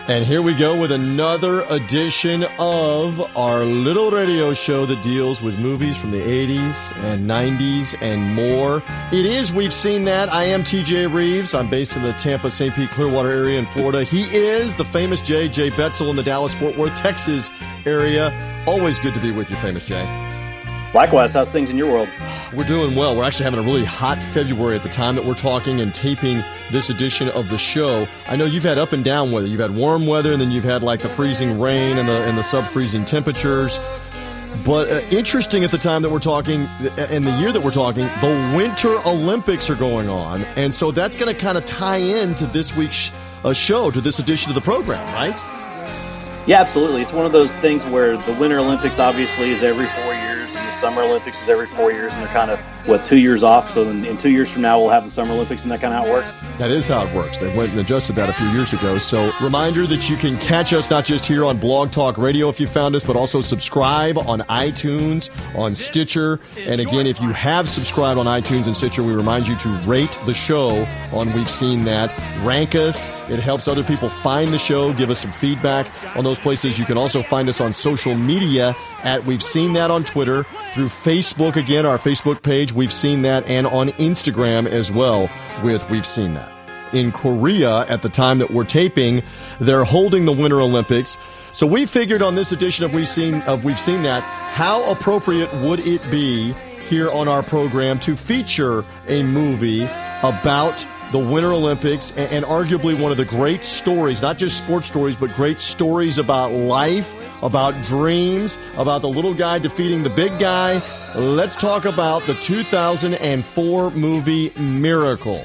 And here we go with another edition of our little radio show that deals with movies from the 80s and 90s and more. It is We've Seen That. I am TJ Reeves. I'm based in the Tampa, St. Pete, Clearwater area in Florida. He is the famous Jay Betzel in the Dallas-Fort Worth, Texas area. Always good to be with you, famous Jay. Likewise, how's things in your world? We're doing well. We're actually having a really hot February at the time that we're talking and taping this edition of the show. I know you've had up and down weather. You've had warm weather, and then you've had like the freezing rain and the sub-freezing temperatures. But interesting at the time that we're talking, and the year that we're talking, the Winter Olympics are going on. And so that's going to kind of tie into this week's show, to this edition of the program, right? Yeah, absolutely. It's one of those things where the Winter Olympics obviously is every 4 years, and the Summer Olympics is every 4 years, and they're kind of, 2 years off. So in 2 years from now, we'll have the Summer Olympics, and that kind of how it works. That is how it works. They went and adjusted that a few years ago. So reminder that you can catch us not just here on Blog Talk Radio if you found us, but also subscribe on iTunes, on Stitcher. And again, if you have subscribed on iTunes and Stitcher, we remind you to rate the show on We've Seen That. Rank us. It helps other people find the show, give us some feedback on those places. You can also find us on social media at We've Seen That on Twitter, through Facebook, again, our Facebook page, We've Seen That, and on Instagram as well with We've Seen That. In Korea, at the time that we're taping, they're holding the Winter Olympics. So we figured on this edition of We've Seen That, how appropriate would it be here on our program to feature a movie about the Winter Olympics, and arguably one of the great stories, not just sports stories, but great stories about life, about dreams, about the little guy defeating the big guy. Let's talk about the 2004 movie Miracle.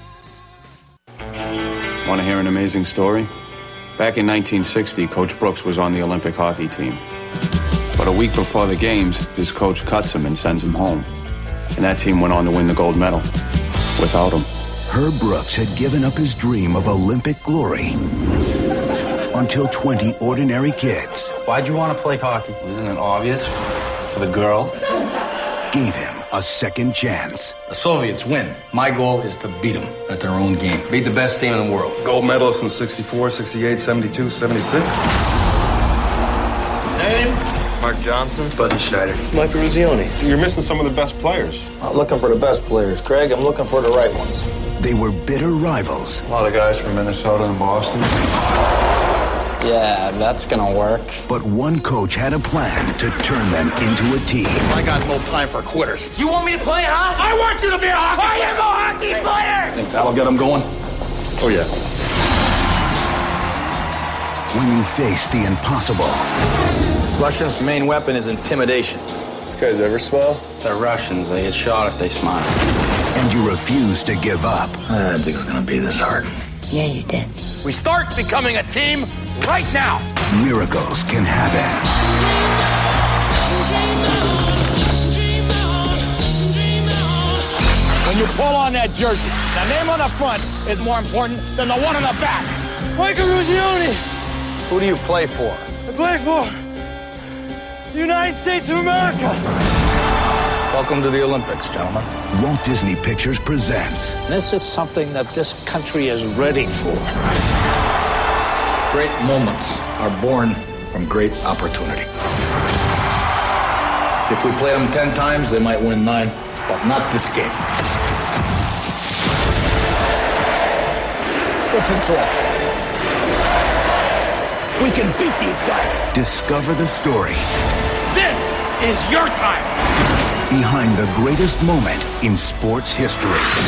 Want to hear an amazing story? Back in 1960, Coach Brooks was on the Olympic hockey team. But a week before the games, his coach cuts him and sends him home. And that team went on to win the gold medal without him. Herb Brooks had given up his dream of Olympic glory until 20 ordinary kids. Why'd you want to play hockey? Isn't it obvious? For the girls? Gave him a second chance. The Soviets win. My goal is to beat them at their own game. Beat the best team in the world. Gold medalists in 64, 68, 72, 76. Name? Mark Johnson. Buzzy Schneider. Mike Ruzioni. You're missing some of the best players. I'm looking for the best players, Craig. I'm looking for the right ones. They were bitter rivals. A lot of guys from Minnesota and Boston. Yeah, that's gonna work. But one coach had a plan to turn them into a team. I got no time for quitters. You want me to play, huh? I want you to be a hockey player! I am a hockey player! Think that'll get them going? Oh, yeah. When you face the impossible. Russians' main weapon is intimidation. This guy's ever smile? They're Russians. They get shot if they smile. And you refuse to give up. I didn't think it was gonna be this hard. Yeah, you did. We start becoming a team right now. Miracles can happen. When you pull on that jersey, the name on the front is more important than the one on the back. Michael Ruzioni. Who do you play for? I play for the United States of America. Welcome to the Olympics, gentlemen. Walt Disney Pictures presents. This is something that this country is ready for. Great moments are born from great opportunity. If we played them 10 times, they might win 9, but not this game. Listen to them. We can beat these guys. Discover the story. This is your time. Behind the greatest moment in sports history.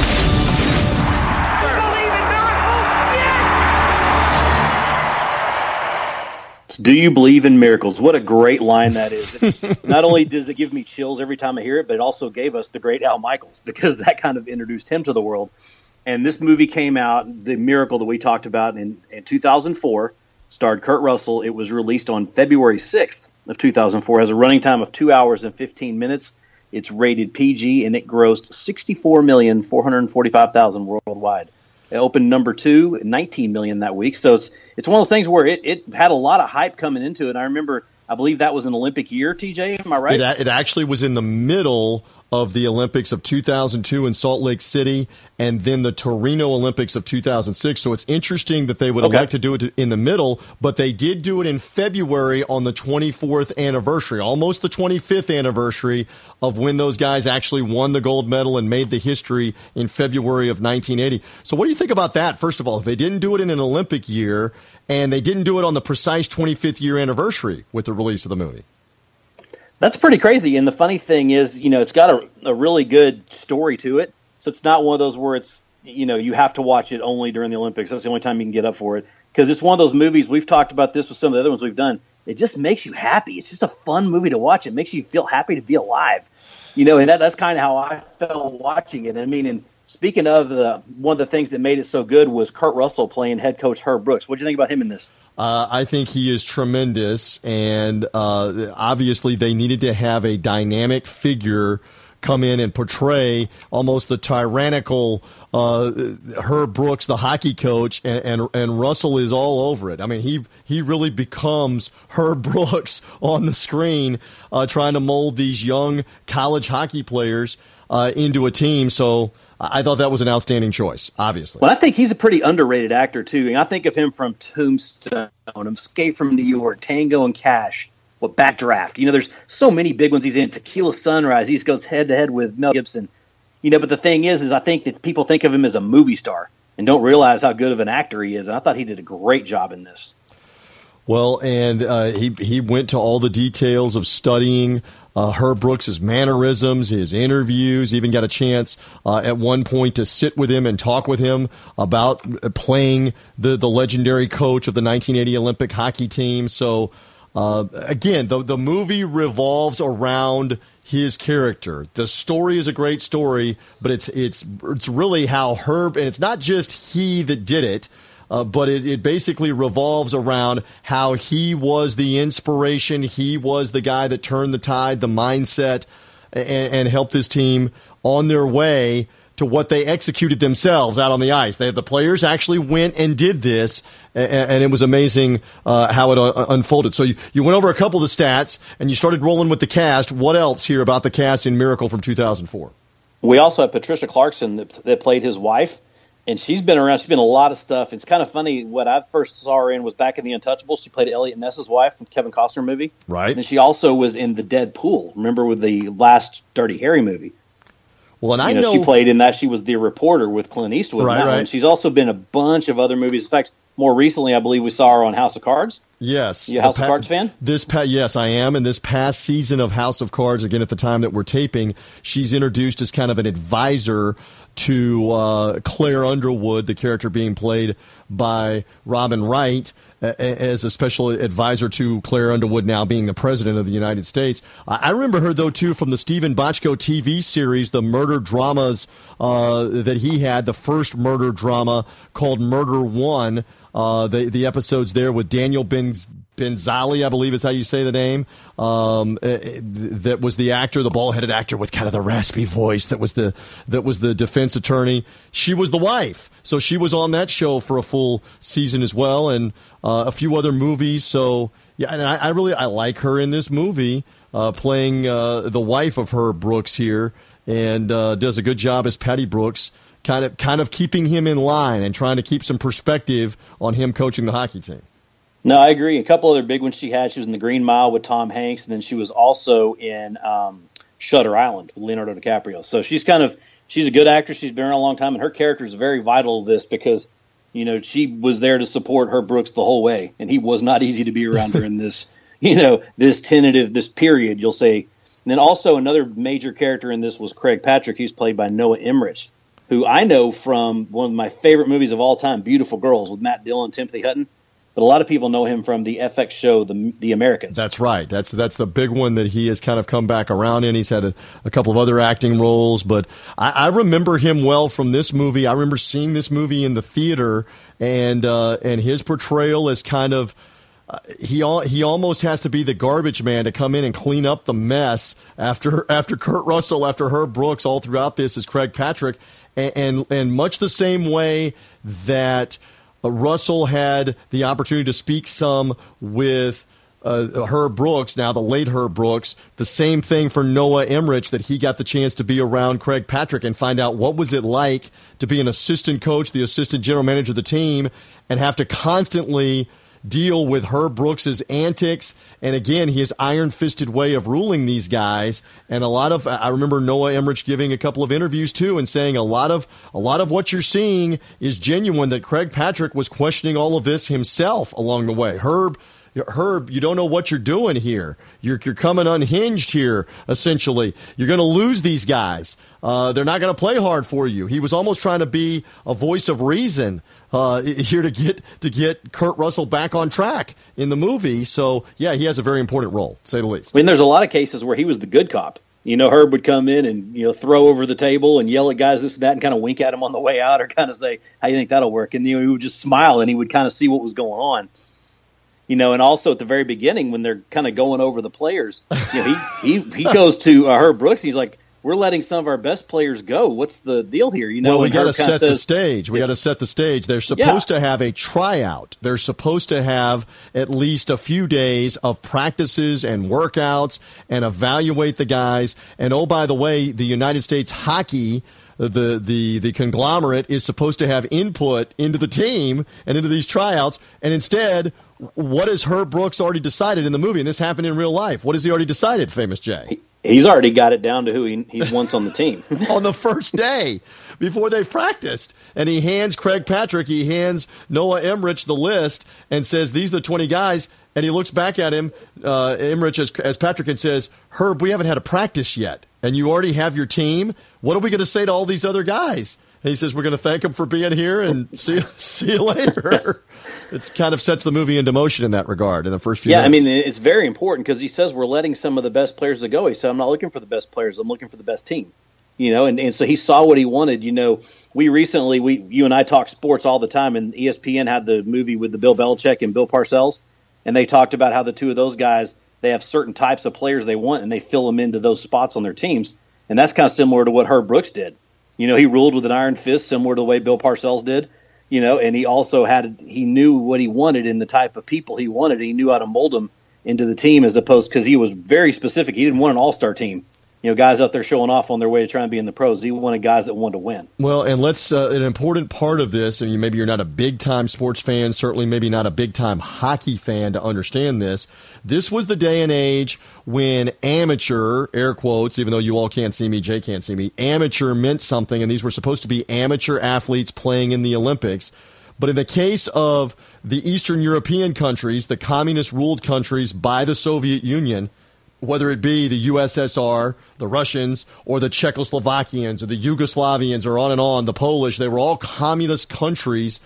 Do you believe in miracles? What a great line that is. Not only does it give me chills every time I hear it, but it also gave us the great Al Michaels, because that kind of introduced him to the world. And this movie came out, The Miracle that we talked about, in 2004, starred Kurt Russell. It was released on February 6th of 2004, has a running time of 2 hours and 15 minutes. It's rated PG, and it grossed $64,445,000 worldwide. It opened number 2, 19 million that week. So it's one of those things where it had a lot of hype coming into it. And I believe that was an Olympic year, TJ, am I right? It actually was in the middle of the Olympics of 2002 in Salt Lake City, and then the Torino Olympics of 2006. So it's interesting that they would elect to do it in the middle, but they did do it in February on the 24th anniversary, almost the 25th anniversary of when those guys actually won the gold medal and made the history in February of 1980. So what do you think about that? First of all, they didn't do it in an Olympic year, and they didn't do it on the precise 25th year anniversary with the release of the movie. That's pretty crazy. And the funny thing is, it's got a really good story to it. So it's not one of those where it's, you have to watch it only during the Olympics. That's the only time you can get up for it. Because it's one of those movies, we've talked about this with some of the other ones we've done. It just makes you happy. It's just a fun movie to watch. It makes you feel happy to be alive. And that's kind of how I felt watching it. I mean, and speaking of one of the things that made it so good was Kurt Russell playing head coach Herb Brooks. What do you think about him in this? I think he is tremendous, and obviously they needed to have a dynamic figure come in and portray almost the tyrannical Herb Brooks, the hockey coach, and Russell is all over it. I mean, he really becomes Herb Brooks on the screen, trying to mold these young college hockey players into a team. So I thought that was an outstanding choice, obviously. Well, I think he's a pretty underrated actor, too. And I think of him from Tombstone, Escape from New York, Tango and Cash, Backdraft. There's so many big ones he's in. Tequila Sunrise. He goes head-to-head with Mel Gibson. But the thing is I think that people think of him as a movie star and don't realize how good of an actor he is. And I thought he did a great job in this. Well, and he went to all the details of studying Herb Brooks' mannerisms, his interviews, even got a chance at one point to sit with him and talk with him about playing the legendary coach of the 1980 Olympic hockey team. So, again, the movie revolves around his character. The story is a great story, but it's really how Herb, and it's not just he that did it, but it basically revolves around how he was the inspiration. He was the guy that turned the tide, the mindset, and helped this team on their way to what they executed themselves out on the ice. The players actually went and did this, and it was amazing how it unfolded. So you went over a couple of the stats, and you started rolling with the cast. What else here about the cast in Miracle from 2004? We also have Patricia Clarkson that played his wife. And she's been around. She's been in a lot of stuff. It's kind of funny. What I first saw her in was back in The Untouchables. She played Elliot Ness's wife in the Kevin Costner movie. Right. And then she also was in The Dead Pool. Remember with the last Dirty Harry movie? Well, and I know she played in that. She was the reporter with Clint Eastwood. Right, right. One. She's also been in a bunch of other movies. In fact, more recently, I believe we saw her on House of Cards. Yes. You a House of Cards fan? Yes, I am. And this past season of House of Cards, again, at the time that we're taping, she's introduced as kind of an advisor to Claire Underwood, the character being played by Robin Wright, as a special advisor to Claire Underwood, now being the president of the United States. I remember her, though, too, from the Stephen Bochco TV series, the murder dramas that he had, the first murder drama called Murder One. The episodes there with Daniel Benzali, I believe is how you say the name. That was the actor, the bald-headed actor with kind of the raspy voice. That was the defense attorney. She was the wife, so she was on that show for a full season as well, and a few other movies. So yeah, and I like her in this movie, playing the wife of Herb Brooks here, and does a good job as Patty Brooks. Kind of keeping him in line and trying to keep some perspective on him coaching the hockey team. No, I agree. A couple other big ones she had. She was in The Green Mile with Tom Hanks, and then she was also in Shutter Island with Leonardo DiCaprio. So she's a good actress. She's been around a long time, and her character is very vital to this because, she was there to support Herb Brooks the whole way, and he was not easy to be around during this, this period, you'll say. And then also another major character in this was Craig Patrick. He's played by Noah Emmerich, who I know from one of my favorite movies of all time, Beautiful Girls, with Matt Dillon and Timothy Hutton. But a lot of people know him from the FX show, The Americans. That's right. That's the big one that he has kind of come back around in. He's had a couple of other acting roles, but I remember him well from this movie. I remember seeing this movie in the theater, and his portrayal is kind of he almost has to be the garbage man to come in and clean up the mess after Kurt Russell, after Herb Brooks. All throughout this is Craig Patrick, and much the same way that Russell had the opportunity to speak some with Herb Brooks, now the late Herb Brooks, the same thing for Noah Emmerich, that he got the chance to be around Craig Patrick and find out what was it like to be an assistant coach, the assistant general manager of the team, and have to constantly deal with Herb Brooks's antics, and again, his iron-fisted way of ruling these guys. And I remember Noah Emmerich giving a couple of interviews too, and saying a lot of what you're seeing is genuine. That Craig Patrick was questioning all of this himself along the way. Herb, you don't know what you're doing here. You're coming unhinged here, essentially. You're going to lose these guys. They're not going to play hard for you. He was almost trying to be a voice of reason here to get Kurt Russell back on track in the movie. So, yeah, he has a very important role, to say the least. I mean, there's a lot of cases where he was the good cop. Herb would come in and, throw over the table and yell at guys, this and that, and kind of wink at him on the way out, or kind of say, how do you think that'll work? And, he would just smile, and he would kind of see what was going on. And also at the very beginning when they're kind of going over the players, he goes to Herb Brooks. He's like, we're letting some of our best players go. What's the deal here? Well, we got to set the stage. We got to set the stage. They're supposed to have a tryout. They're supposed to have at least a few days of practices and workouts and evaluate the guys. And, oh, by the way, the United States Hockey, the conglomerate, is supposed to have input into the team and into these tryouts. And instead, what has Herb Brooks already decided in the movie? And this happened in real life. What has he already decided, Famous Jay? He's already got it down to who he wants on the team. On the first day, before they practiced. And he hands Craig Patrick, he hands Noah Emmerich the list and says, these are the 20 guys. And he looks back at him, Emmerich, as Patrick, and says, Herb, we haven't had a practice yet, and you already have your team. What are we going to say to all these other guys? And he says, we're going to thank them for being here and see you later. It kind of sets the movie into motion in that regard in the first few minutes. I mean, it's very important because he says we're letting some of the best players go. He said, I'm not looking for the best players. I'm looking for the best team. And so he saw what he wanted. We recently, you and I talk sports all the time, and ESPN had the movie with the Bill Belichick and Bill Parcells, and they talked about how the two of those guys, they have certain types of players they want, and they fill them into those spots on their teams. And that's kind of similar to what Herb Brooks did. He ruled with an iron fist, similar to the way Bill Parcells did. And he also he knew what he wanted in the type of people he wanted. He knew how to mold them into the team, as opposed, because he was very specific. He didn't want an all-star team. Guys out there showing off on their way to try and be in the pros. He wanted guys that wanted to win. Well, and let's an important part of this, and maybe you're not a big-time sports fan, certainly maybe not a big-time hockey fan to understand this. This was the day and age when amateur, air quotes, even though you all can't see me, Jay can't see me, amateur meant something, and these were supposed to be amateur athletes playing in the Olympics. But in the case of the Eastern European countries, the communist-ruled countries by the Soviet Union, whether it be the USSR, the Russians, or the Czechoslovakians, or the Yugoslavians, or on, the Polish, they were all communist countries,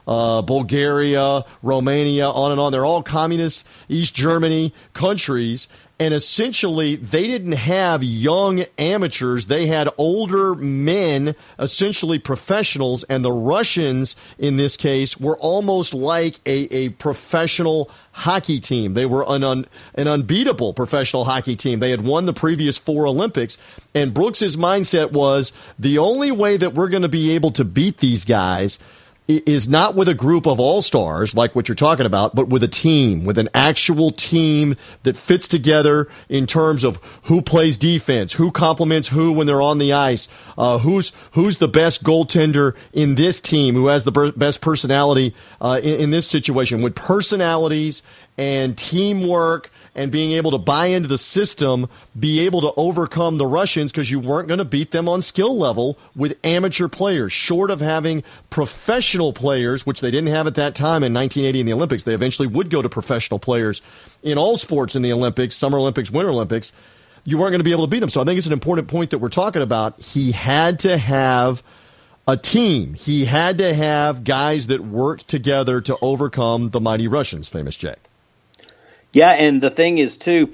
Bulgaria, Romania, on. They're all communist East Germany countries, and essentially they didn't have young amateurs. They had older men, essentially professionals, and the Russians, in this case, were almost like a professional hockey team. They were an unbeatable professional hockey team. They had won the previous 4 Olympics, and Brooks's mindset was the only way that we're going to be able to beat these guys is not with a group of all-stars like what you're talking about, but with a team, with an actual team that fits together in terms of who plays defense, who complements who when they're on the ice, who's the best goaltender in this team, who has the best personality in this situation. With personalities and teamwork and being able to buy into the system, be able to overcome the Russians, because you weren't going to beat them on skill level with amateur players. Short of having professional players, which they didn't have at that time in 1980 in the Olympics, they eventually would go to professional players in all sports in the Olympics, Summer Olympics, Winter Olympics. You weren't going to be able to beat them. So I think it's an important point that we're talking about. He had to have a team. He had to have guys that worked together to overcome the mighty Russians, Famous Jay. Yeah, and the thing is, too,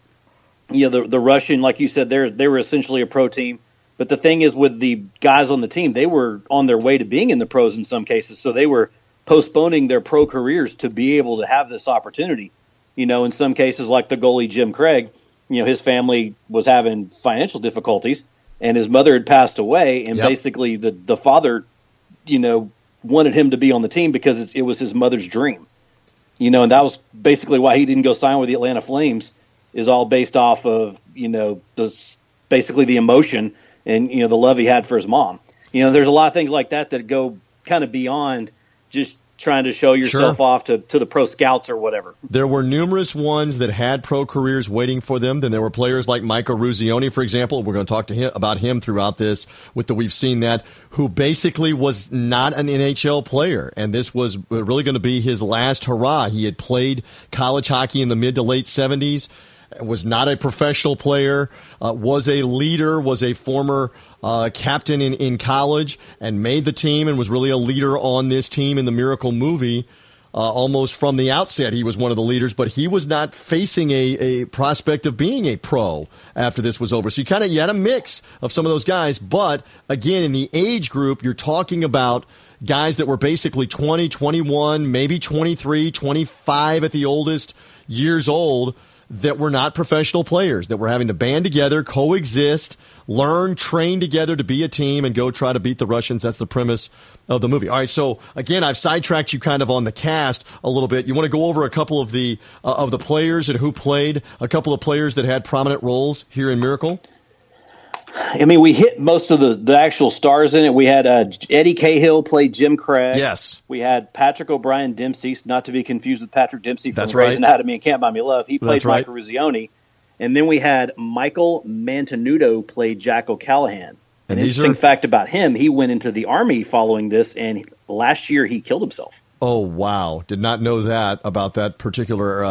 the Russian, like you said, they were essentially a pro team. But the thing is, with the guys on the team, they were on their way to being in the pros in some cases. So they were postponing their pro careers to be able to have this opportunity. In some cases, like the goalie Jim Craig, his family was having financial difficulties, and his mother had passed away. And basically the father, wanted him to be on the team because it was his mother's dream. You know, and that was basically why he didn't go sign with the Atlanta Flames, is all based off of, basically the emotion and, the love he had for his mom. There's a lot of things like that go kind of beyond just trying to show yourself off to the pro scouts or whatever. There were numerous ones that had pro careers waiting for them. Then there were players like Michael Eruzione, for example. We're going to talk to him about him throughout this. We've seen that, who basically was not an NHL player, and this was really going to be his last hurrah. He had played college hockey in the mid to late 70s. Was not a professional player, was a leader, was a former captain in college, and made the team and was really a leader on this team in the Miracle movie. Almost from the outset, he was one of the leaders, but he was not facing a prospect of being a pro after this was over. So you had a mix of some of those guys, but again, in the age group, you're talking about guys that were basically 20, 21, maybe 23, 25 at the oldest years old, that were not professional players, that were having to band together, coexist, learn, train together to be a team, and go try to beat the Russians. That's the premise of the movie. All right, so again, I've sidetracked you kind of on the cast a little bit. You want to go over a couple of the players and who played, a couple of players that had prominent roles here in Miracle? I mean, we hit most of the actual stars in it. We had Eddie Cahill played Jim Craig. Yes. We had Patrick O'Brien Dempsey, not to be confused with Patrick Dempsey from That's Grey's right. Anatomy and Can't Buy Me Love. He played That's right. Michael Eruzione. And then we had Michael Mantenuto played Jack O'Callahan. An interesting fact about him, he went into the Army following this, and last year he killed himself. Oh, wow. Did not know that about that particular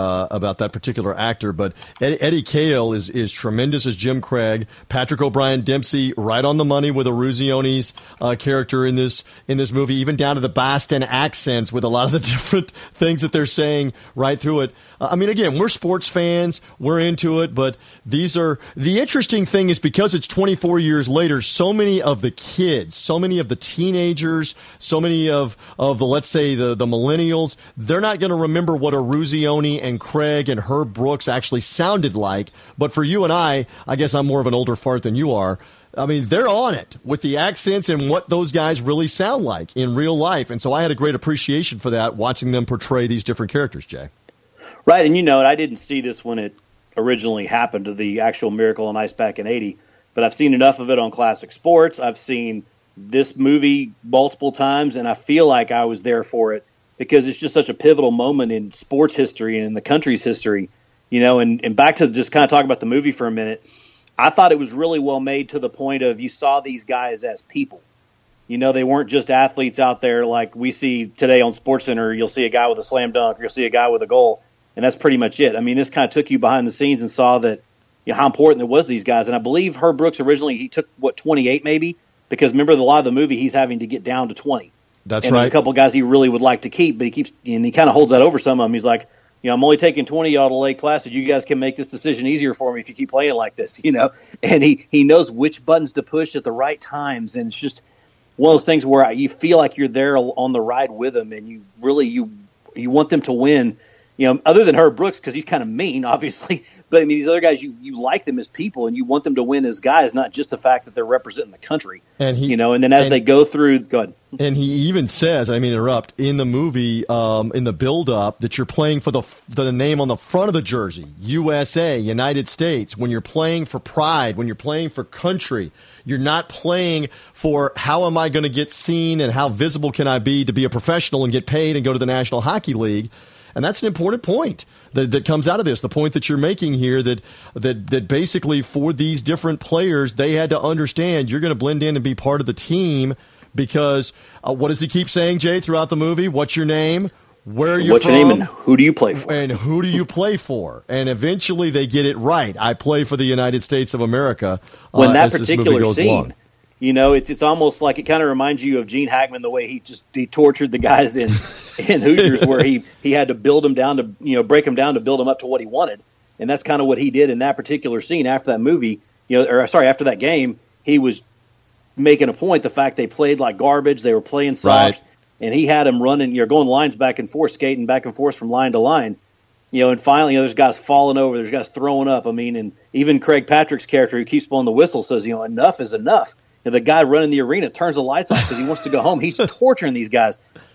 actor. But Eddie Cahill is tremendous as Jim Craig. Patrick O'Brien Dempsey, right on the money with Eruzione's character in this movie, even down to the Boston accents with a lot of the different things that they're saying right through it. I mean, again, we're sports fans. We're into it. But the interesting thing is, because it's 24 years later, so many of the kids, so many of the teenagers, so many of the, let's say, the millennials, they're not going to remember what Eruzione and Craig and Herb Brooks actually sounded like. But for you and I guess I'm more of an older fart than you are. I mean, they're on it with the accents and what those guys really sound like in real life. And so I had a great appreciation for that, watching them portray these different characters, Jay. Right, and I didn't see this when it originally happened, to the actual Miracle on Ice back in 80, but I've seen enough of it on Classic Sports. I've seen this movie multiple times, and I feel like I was there for it, because it's just such a pivotal moment in sports history and in the country's history. And back to just kind of talk about the movie for a minute, I thought it was really well made, to the point of you saw these guys as people. They weren't just athletes out there like we see today on SportsCenter. You'll see a guy with a slam dunk, you'll see a guy with a goal, and that's pretty much it. I mean, this kind of took you behind the scenes and saw that how important it was to these guys. And I believe Herb Brooks originally, he took, 28 maybe? Because remember, a lot of the movie, he's having to get down to 20. That's and right. There's a couple of guys he really would like to keep, but he kind of holds that over some of them. He's like, I'm only taking 20 y'all to Lake Placid. You guys can make this decision easier for me if you keep playing like this, And he knows which buttons to push at the right times, and it's just one of those things where you feel like you're there on the ride with them, and you really you want them to win. Other than Herb Brooks, because he's kind of mean, obviously. But, I mean, these other guys, you like them as people, and you want them to win as guys, not just the fact that they're representing the country. And and then as they go through, go ahead. And he even says, I mean, interrupt, in the movie, in the build-up, that you're playing for the name on the front of the jersey, USA, United States. When you're playing for pride, when you're playing for country, you're not playing for how am I going to get seen and how visible can I be to be a professional and get paid and go to the National Hockey League. And that's an important point that comes out of this, the point that you're making here, that basically for these different players, they had to understand you're going to blend in and be part of the team, because what does he keep saying, Jay, throughout the movie? What's your name? Where are you What's from? your name and who do you play for? And who do you play for? And eventually they get it right. I play for the United States of America. When that particular scene, it's almost like it kind of reminds you of Gene Hackman, the way he tortured the guys in Hoosiers, where he had to build them down to, break them down to build them up to what he wanted. And that's kind of what he did in that particular scene after that movie, after that game. He was making a point, the fact they played like garbage, they were playing soft, right. And he had them running, going lines back and forth, skating back and forth from line to line. And finally, there's guys falling over, there's guys throwing up. I mean, and even Craig Patrick's character, who keeps blowing the whistle, says, enough is enough. And the guy running the arena turns the lights off because he wants to go home. He's torturing these guys.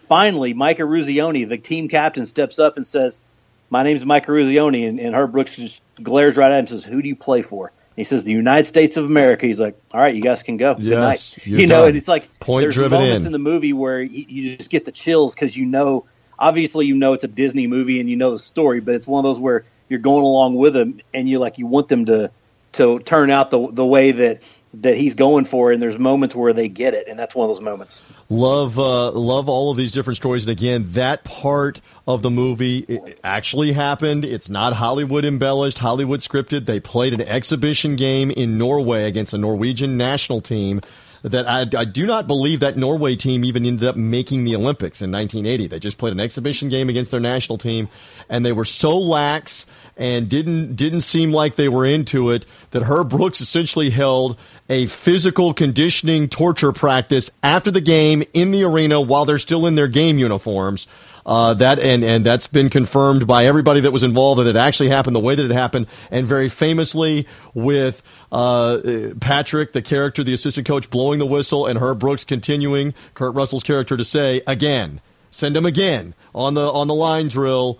finally, Mike Eruzione, the team captain, steps up and says, "My name's Mike Eruzione," and Herb Brooks just glares right at him and says, "Who do you play for?" And he says, "The United States of America." He's like, "All right, you guys can go. Good night." And it's like there's moments in the movie where you just get the chills because obviously it's a Disney movie and you know the story, but it's one of those where you're going along with them and you want them to turn out the way that he's going for, and there's moments where they get it, and that's one of those moments. Love all of these different stories, and again, that part of the movie it actually happened. It's not Hollywood embellished, Hollywood scripted. They played an exhibition game in Norway against a Norwegian national team that I do not believe that Norway team even ended up making the Olympics in 1980. They just played an exhibition game against their national team, and they were so lax and didn't seem like they were into it that Herb Brooks essentially held a physical conditioning torture practice after the game in the arena while they're still in their game uniforms. That's been confirmed by everybody that was involved that it actually happened the way that it happened, and very famously with Patrick, the character, the assistant coach, blowing the whistle, and Herb Brooks continuing, Kurt Russell's character, to say again, send him again on the line drill.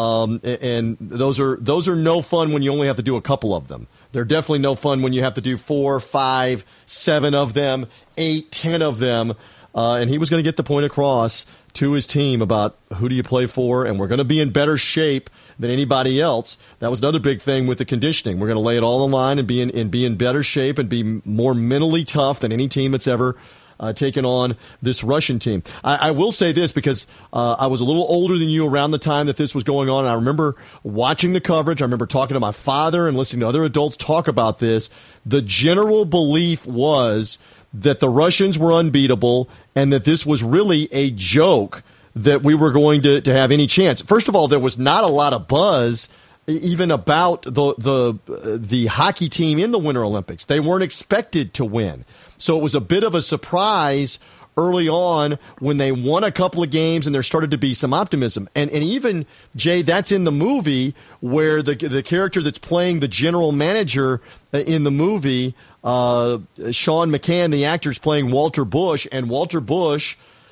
And those are no fun when you only have to do a couple of them. They're definitely no fun when you have to do 4, 5, 7 of them, 8, 10 of them. And he was going to get the point across to his team about who do you play for, and we're going to be in better shape than anybody else. That was another big thing with the conditioning. We're going to lay it all on the line and be in better shape and be more mentally tough than any team that's ever taken on this Russian team. I will say this because I was a little older than you around the time that this was going on, and I remember watching the coverage. I remember talking to my father and listening to other adults talk about this. The general belief was that the Russians were unbeatable and that this was really a joke that we were going to have any chance. First of all, there was not a lot of buzz even about the hockey team in the Winter Olympics. They weren't expected to win. So it was a bit of a surprise early on when they won a couple of games and there started to be some optimism. And even, Jay, that's in the movie where the character that's playing the general manager in the movie, Sean McCann, the actor's playing Walter Bush, and Walter Bush,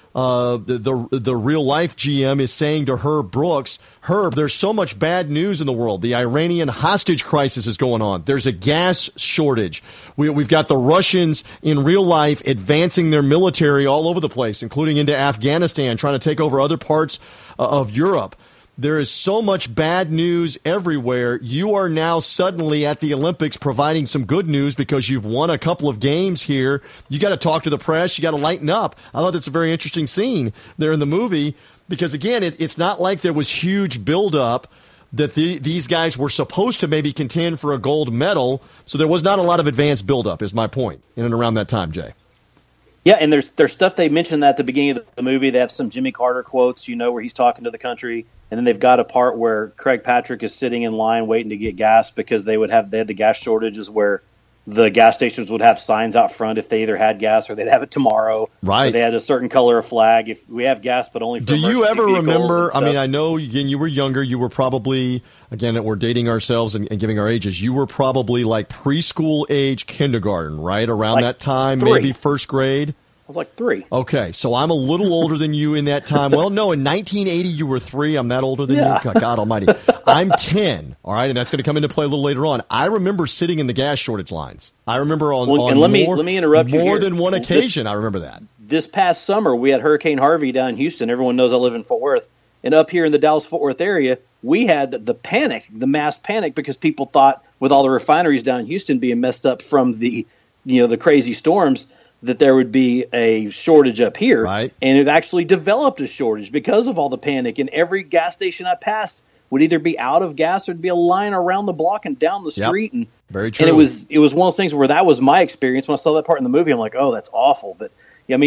the real-life GM, is saying to Herb Brooks, Herb, there's so much bad news in the world. The Iranian hostage crisis is going on. There's a gas shortage. We've got the Russians in real life advancing their military all over the place, including into Afghanistan, trying to take over other parts of Europe. There is so much bad news everywhere. You are now suddenly at the Olympics providing some good news because you've won a couple of games here. You got to talk to the press. You got to lighten up. I thought that's a very interesting scene there in the movie because, again, it's not like there was huge buildup that these guys were supposed to maybe contend for a gold medal. So there was not a lot of advanced buildup, is my point, in and around that time, Jay. Yeah, and there's stuff they mentioned at the beginning of the movie. They have some Jimmy Carter quotes, where he's talking to the country. And then they've got a part where Craig Patrick is sitting in line waiting to get gas because they had the gas shortages where the gas stations would have signs out front if they either had gas or they'd have it tomorrow. Right. Or they had a certain color of flag. If we have gas, but only for emergency vehicles. Do you ever remember, I know, again, you were younger. You were probably, again, we're dating ourselves and giving our ages. You were probably like preschool age kindergarten, right? Around that time, 3. Maybe first grade. I was like 3. Okay, so I'm a little older than you in that time. Well, no, in 1980 you were 3. I'm that older than you. God almighty. I'm 10, all right, and that's going to come into play a little later on. I remember sitting in the gas shortage lines. I remember on let me interrupt you more here. Than one occasion. I remember that. This past summer, we had Hurricane Harvey down in Houston. Everyone knows I live in Fort Worth. And up here in the Dallas-Fort Worth area, we had the mass panic, because people thought with all the refineries down in Houston being messed up from the crazy storms, that there would be a shortage up here. Right. And it actually developed a shortage because of all the panic. And every gas station I passed would either be out of gas or there'd be a line around the block and down the street. Yep. And very true. And it was one of those things where that was my experience. When I saw that part in the movie, I'm like, oh, that's awful. But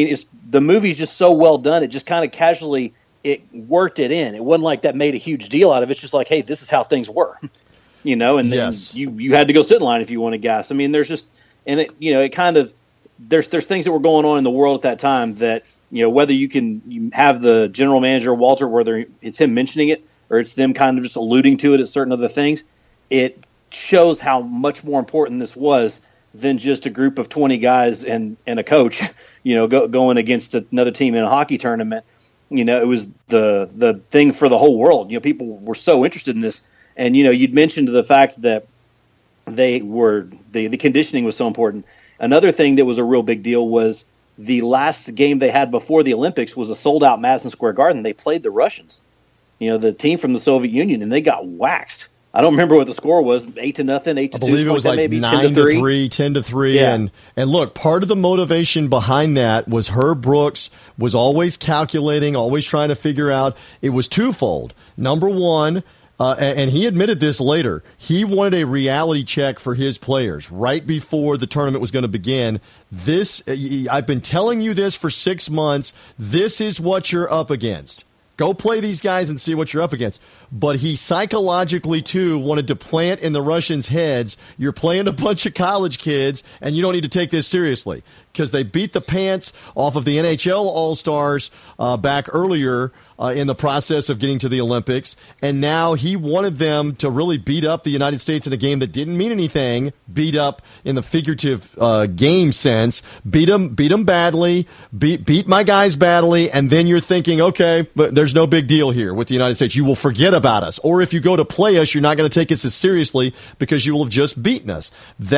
the movie's just so well done. It just kind of casually it worked it in. It wasn't like that made a huge deal out of it. It's just like, hey, this is how things were, and then you had to go sit in line if you wanted gas. There's just, and it kind of, there's things that were going on in the world at that time that, whether you have the general manager, Walter, whether it's him mentioning it or it's them kind of just alluding to it at certain other things, it shows how much more important this was than just a group of 20 guys and a coach, going against another team in a hockey tournament. it was the thing for the whole world. People were so interested in this. And, you'd mentioned the fact that the conditioning was so important. Another thing that was a real big deal was the last game they had before the Olympics was a sold-out Madison Square Garden. They played the Russians, the team from the Soviet Union, and they got waxed. I don't remember what the score was, 8-0, 8-2. I believe it was like maybe 9-3, 10-3. Yeah. And look, part of the motivation behind that was Herb Brooks was always calculating, always trying to figure out. It was twofold. Number one, and he admitted this later, he wanted a reality check for his players right before the tournament was going to begin. I've been telling you this for 6 months. This is what you're up against. Go play these guys and see what you're up against. But he psychologically, too, wanted to plant in the Russians' heads, you're playing a bunch of college kids, and you don't need to take this seriously. Because they beat the pants off of the NHL All-Stars back earlier in the process of getting to the Olympics. And now he wanted them to really beat up the United States in a game that didn't mean anything, beat up in the figurative game sense, beat them badly, beat my guys badly, and then you're thinking, okay, but there's no big deal here with the United States. You will forget about us. Or if you go to play us, you're not going to take us as seriously because you will have just beaten us.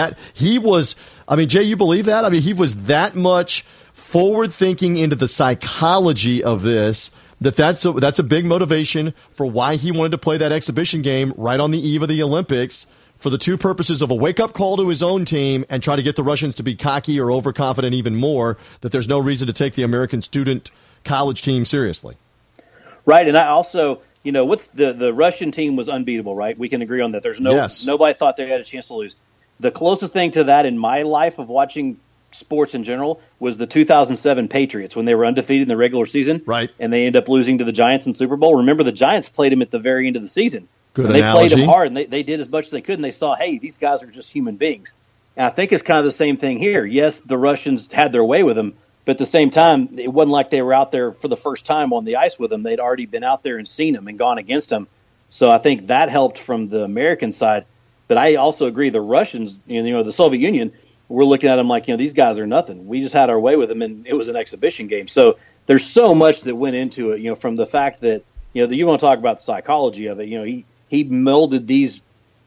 Jay, you believe that? He was that much forward thinking into the psychology of this that's a big motivation for why he wanted to play that exhibition game right on the eve of the Olympics for the two purposes of a wake-up call to his own team and try to get the Russians to be cocky or overconfident even more, that there's no reason to take the American student college team seriously. Right, and I also, what's the Russian team was unbeatable, right? We can agree on that. There's nobody thought they had a chance to lose. The closest thing to that in my life of watching sports in general was the 2007 Patriots when they were undefeated in the regular season. Right. And they ended up losing to the Giants in the Super Bowl. Remember, the Giants played them at the very end of the season. Good and they analogy. played them hard, and they did as much as they could, and they saw, hey, these guys are just human beings. And I think it's kind of the same thing here. Yes, the Russians had their way with them, but at the same time, it wasn't like they were out there for the first time on the ice with them. They'd already been out there and seen them and gone against them. So I think that helped from the American side. But I also agree the Russians, the Soviet Union, we're looking at them like, these guys are nothing. We just had our way with them, and it was an exhibition game. So there's so much that went into it, from the fact that, you want to talk about the psychology of it. He molded these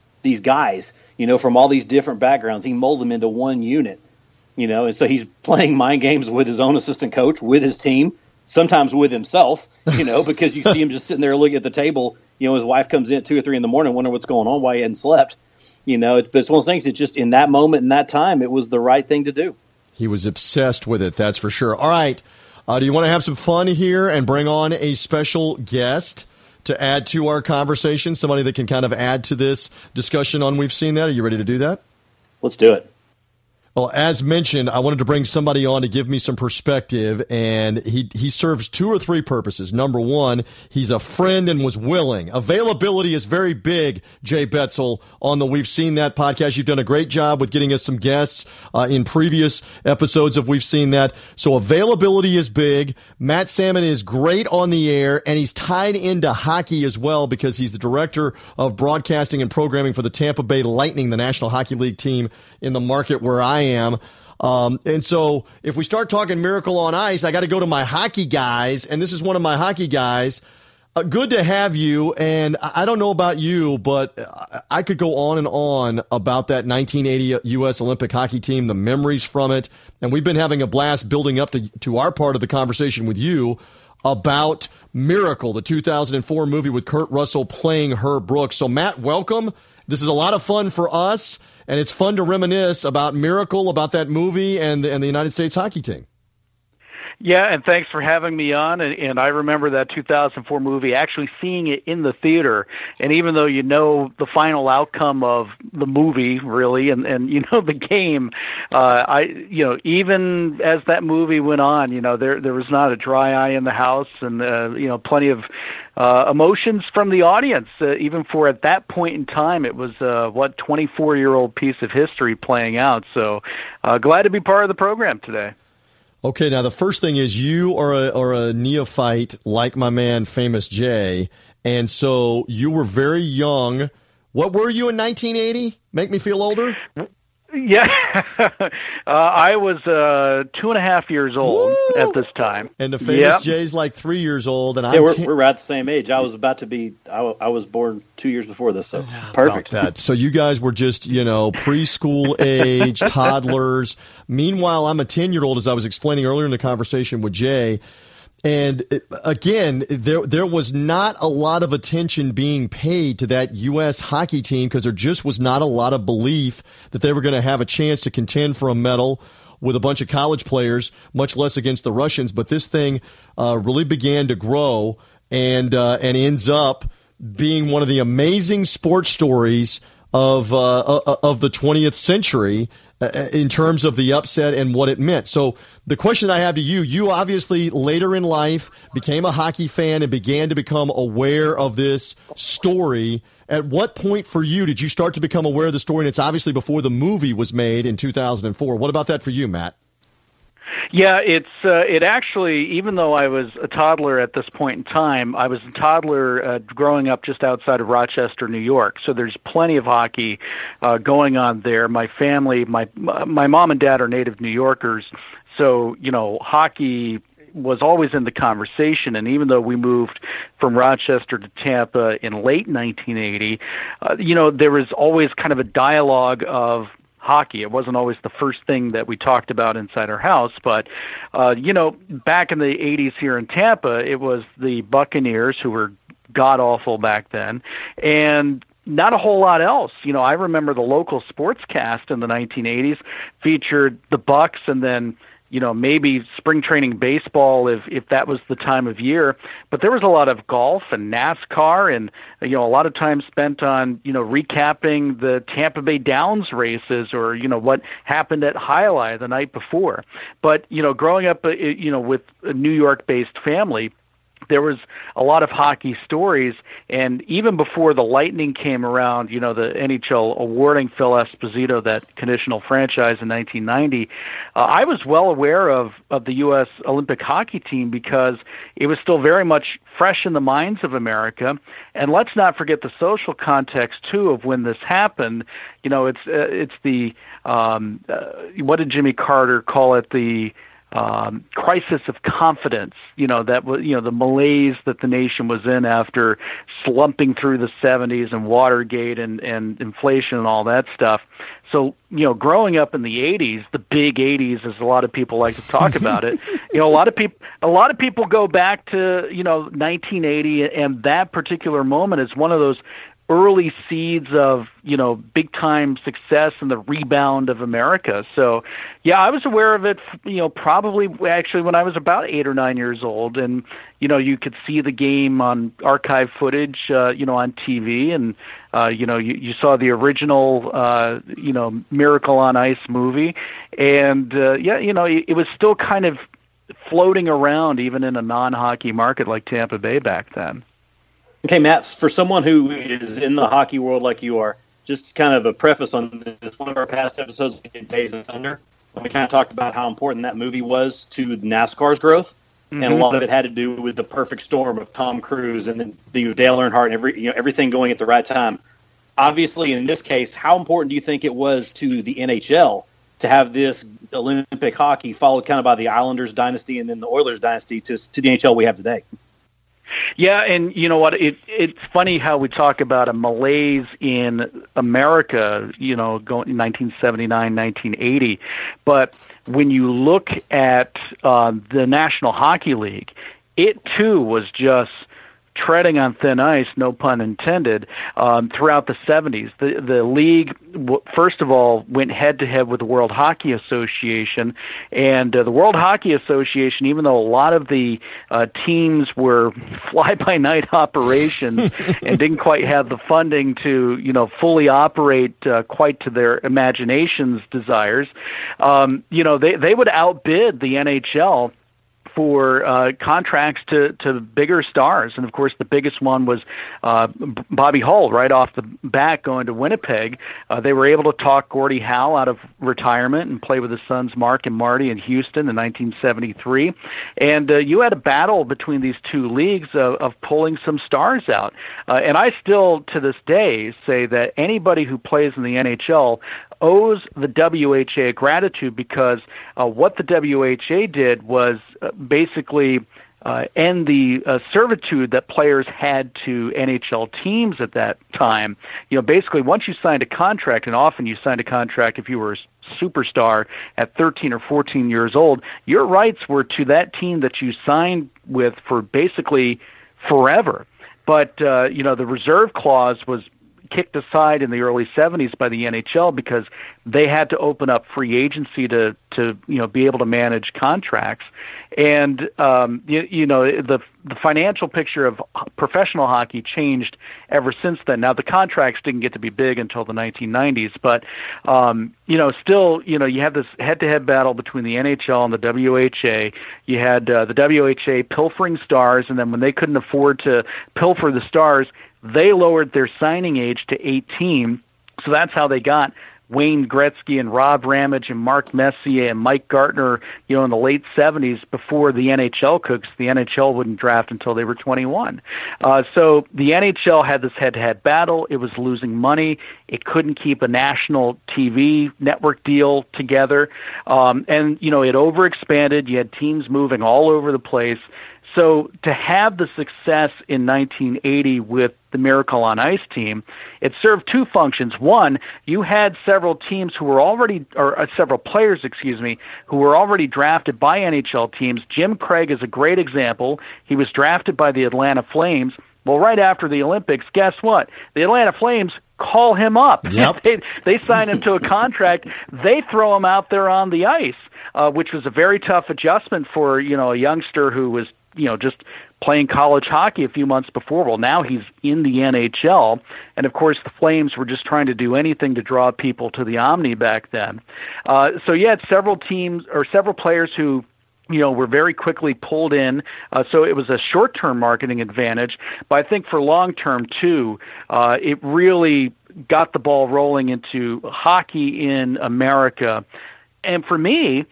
guys, from all these different backgrounds. He molded them into one unit, and so he's playing mind games with his own assistant coach, with his team, sometimes with himself, because you see him just sitting there looking at the table. His wife comes in at 2 or 3 in the morning, wondering what's going on, why he hadn't slept. But it's one of those things that just in that moment, in that time, it was the right thing to do. He was obsessed with it, that's for sure. All right, do you want to have some fun here and bring on a special guest to add to our conversation, somebody that can kind of add to this discussion on We've Seen That? Are you ready to do that? Let's do it. Well, as mentioned, I wanted to bring somebody on to give me some perspective, and he serves 2 or 3 purposes. Number one, he's a friend and was willing. Availability is very big, Jay Betzel, on the We've Seen That podcast. You've done a great job with getting us some guests in previous episodes of We've Seen That. So availability is big. Matt Salmon is great on the air, and he's tied into hockey as well because he's the director of broadcasting and programming for the Tampa Bay Lightning, the National Hockey League team in the market where I am. And so if we start talking Miracle on Ice, I got to go to my hockey guys, and this is one of my hockey guys. Good to have you, and I don't know about you, but I could go on and on about that 1980 U.S. Olympic hockey team, the memories from it, and we've been having a blast building up to our part of the conversation with you about Miracle, the 2004 movie with Kurt Russell playing Herb Brooks. So, Matt, welcome. This is a lot of fun for us. And it's fun to reminisce about Miracle, about that movie, and the United States hockey team. Yeah, and thanks for having me on. And I remember that 2004 movie, actually seeing it in the theater. And even though the final outcome of the movie, really, and the game, even as that movie went on, there was not a dry eye in the house, and plenty of emotions from the audience. Even for at that point in time, it was 24-year-old piece of history playing out. So glad to be part of the program today. Okay, now the first thing is you are a neophyte like my man Famous Jay, and so you were very young. What were you in 1980? Make me feel older? Yeah, I was 2.5 years old at this time. And the famous Jay's like 3 years old. And we're at the same age. I was about to be, I was born 2 years before this, so perfect. So you guys were just, preschool age, toddlers. Meanwhile, I'm a 10-year-old, as I was explaining earlier in the conversation with Jay. And again, there was not a lot of attention being paid to that U.S. hockey team because there just was not a lot of belief that they were going to have a chance to contend for a medal with a bunch of college players, much less against the Russians. But this thing really began to grow and ends up being one of the amazing sports stories of the 20th century in terms of the upset and what it meant. So the question I have to you obviously later in life became a hockey fan and began to become aware of this story. At what point for you did you start to become aware of the story? And it's obviously before the movie was made in 2004. What about that for you, Matt? Yeah, it actually, even though I was a toddler at this point in time, I was a toddler growing up just outside of Rochester, New York. So there's plenty of hockey going on there. My family, my mom and dad are native New Yorkers, so hockey was always in the conversation. And even though we moved from Rochester to Tampa in late 1980, there was always kind of a dialogue of hockey. It wasn't always the first thing that we talked about inside our house, but back in the 80s here in Tampa, it was the Buccaneers, who were god-awful back then, and not a whole lot else. I remember the local sportscast in the 1980s featured the Bucks and then maybe spring training baseball if that was the time of year. But there was a lot of golf and NASCAR and, a lot of time spent on, recapping the Tampa Bay Downs races or, what happened at Highlight the night before. But, growing up, with a New York-based family, there was a lot of hockey stories, and even before the Lightning came around, the NHL awarding Phil Esposito that conditional franchise in 1990, I was well aware of the U.S. Olympic hockey team because it was still very much fresh in the minds of America. And let's not forget the social context, too, of when this happened. It's the, what did Jimmy Carter call it, the crisis of confidence, that was, the malaise that the nation was in after slumping through the 70s and Watergate and inflation and all that stuff. So, growing up in the 80s, the big 80s, as a lot of people like to talk about it, a lot of people go back to, 1980, and that particular moment is one of those early seeds of, big time success and the rebound of America. So, yeah, I was aware of it, probably actually when I was about 8 or 9 years old. And, you could see the game on archive footage, on TV. And, you saw the original, Miracle on Ice movie. And, it was still kind of floating around even in a non-hockey market like Tampa Bay back then. Okay, Matt, for someone who is in the hockey world like you are, just kind of a preface on this, one of our past episodes, we did Days of Thunder, and we kind of talked about how important that movie was to NASCAR's growth, and a lot of it had to do with the perfect storm of Tom Cruise and then the Dale Earnhardt and everything going at the right time. Obviously, in this case, how important do you think it was to the NHL to have this Olympic hockey followed kind of by the Islanders dynasty and then the Oilers dynasty to the NHL we have today? Yeah, and you know what? It's funny how we talk about a malaise in America, going in 1979, 1980. But when you look at the National Hockey League, it too was just treading on thin ice, no pun intended, throughout the 70s. The league, first of all, went head-to-head with the World Hockey Association, and the World Hockey Association, even though a lot of the teams were fly-by-night operations and didn't quite have the funding to, fully operate quite to their imagination's desires, they would outbid the NHL for contracts to bigger stars. And, of course, the biggest one was Bobby Hull right off the bat going to Winnipeg. They were able to talk Gordie Howe out of retirement and play with his sons Mark and Marty in Houston in 1973. And you had a battle between these two leagues of pulling some stars out. And I still, to this day, say that anybody who plays in the NHL owes the WHA gratitude because what the WHA did was basically end the servitude that players had to NHL teams at that time. Basically, once you signed a contract, and often you signed a contract if you were a superstar at 13 or 14 years old, your rights were to that team that you signed with for basically forever. But, the reserve clause was kicked aside in the early 70s by the NHL because they had to open up free agency to be able to manage contracts. And, the financial picture of professional hockey changed ever since then. Now, the contracts didn't get to be big until the 1990s, but, still, you have this head-to-head battle between the NHL and the WHA. You had the WHA pilfering stars, and then when they couldn't afford to pilfer the stars, they lowered their signing age to 18. So that's how they got Wayne Gretzky and Rob Ramage and Mark Messier and Mike Gartner, in the late 70s before the NHL could, because the NHL wouldn't draft until they were 21. So the NHL had this head-to-head battle. It was losing money. It couldn't keep a national TV network deal together. And, it overexpanded. You had teams moving all over the place. So to have the success in 1980 with the Miracle on Ice team, it served two functions. One, you had several teams who were already, or several players, who were already drafted by NHL teams. Jim Craig is a great example. He was drafted by the Atlanta Flames. Well, right after the Olympics, guess what? The Atlanta Flames call him up. Yep. They sign him to a contract. They throw him out there on the ice, which was a very tough adjustment for, a youngster who was, just playing college hockey a few months before. Well, now he's in the NHL. And, of course, the Flames were just trying to do anything to draw people to the Omni back then. So you had several teams or several players who, were very quickly pulled in. So it was a short-term marketing advantage. But I think for long-term, too, it really got the ball rolling into hockey in America. And for me,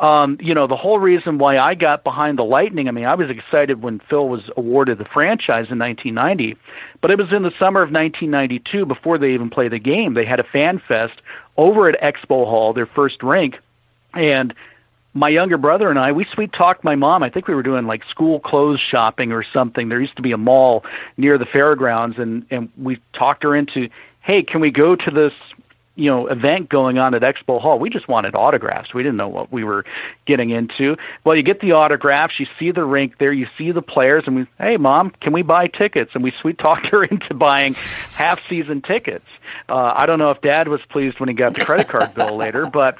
the whole reason why I got behind the Lightning, I was excited when Phil was awarded the franchise in 1990, but it was in the summer of 1992 before they even played the game. They had a fan fest over at Expo Hall, their first rink, and my younger brother and I, we sweet-talked my mom. I think we were doing like school clothes shopping or something. There used to be a mall near the fairgrounds, and we talked her into, hey, can we go to this event going on at Expo Hall? We just wanted autographs. We didn't know what we were getting into. Well, you get the autographs, you see the rink there, you see the players, and hey, Mom, can we buy tickets? And we sweet-talked her into buying half-season tickets. I don't know if Dad was pleased when he got the credit card bill later, but,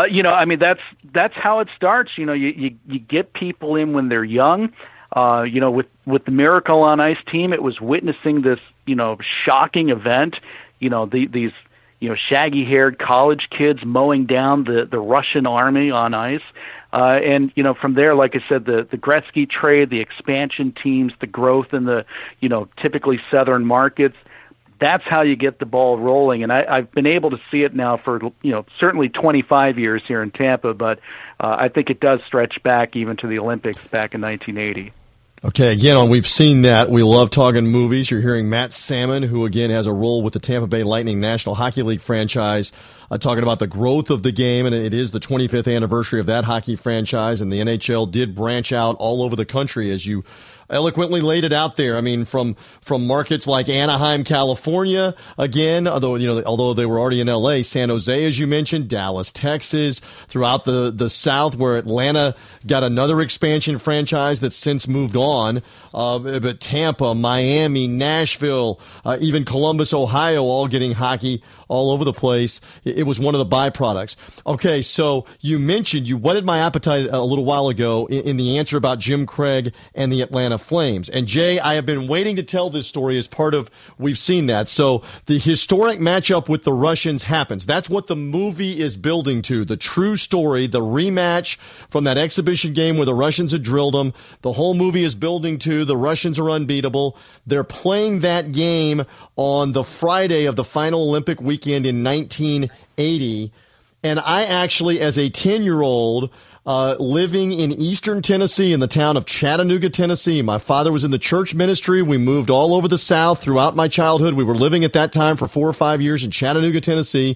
that's how it starts. You get people in when they're young. With the Miracle on Ice team, it was witnessing this, shocking event, these shaggy-haired college kids mowing down the Russian army on ice. And, from there, like I said, the Gretzky trade, the expansion teams, the growth in the, typically southern markets, that's how you get the ball rolling. And I've been able to see it now for, certainly 25 years here in Tampa, but I think it does stretch back even to the Olympics back in 1980. Okay, again, we've seen that. We love talking movies. You're hearing Matt Salmon, who, again, has a role with the Tampa Bay Lightning National Hockey League franchise, talking about the growth of the game, and it is the 25th anniversary of that hockey franchise, and the NHL did branch out all over the country, as you eloquently laid it out there. From markets like Anaheim, California, again, although they were already in LA, San Jose, as you mentioned, Dallas, Texas, throughout the South, where Atlanta got another expansion franchise that's since moved on. But Tampa, Miami, Nashville, even Columbus, Ohio, all getting hockey all over the place. It was one of the byproducts. Okay, so you mentioned, you whetted my appetite a little while ago in the answer about Jim Craig and the Atlanta Flames. And Jay, I have been waiting to tell this story as part of, we've seen that. So the historic matchup with the Russians happens. That's what the movie is building to, the true story, the rematch from that exhibition game where the Russians had drilled them. The whole movie is building to the Russians are unbeatable. They're playing that game on the Friday of the final Olympic weekend in 1980. And I actually, as a 10-year-old, living in eastern Tennessee in the town of Chattanooga, Tennessee. My father was in the church ministry. We moved all over the South throughout my childhood. We were living at that time for 4 or 5 years in Chattanooga, Tennessee.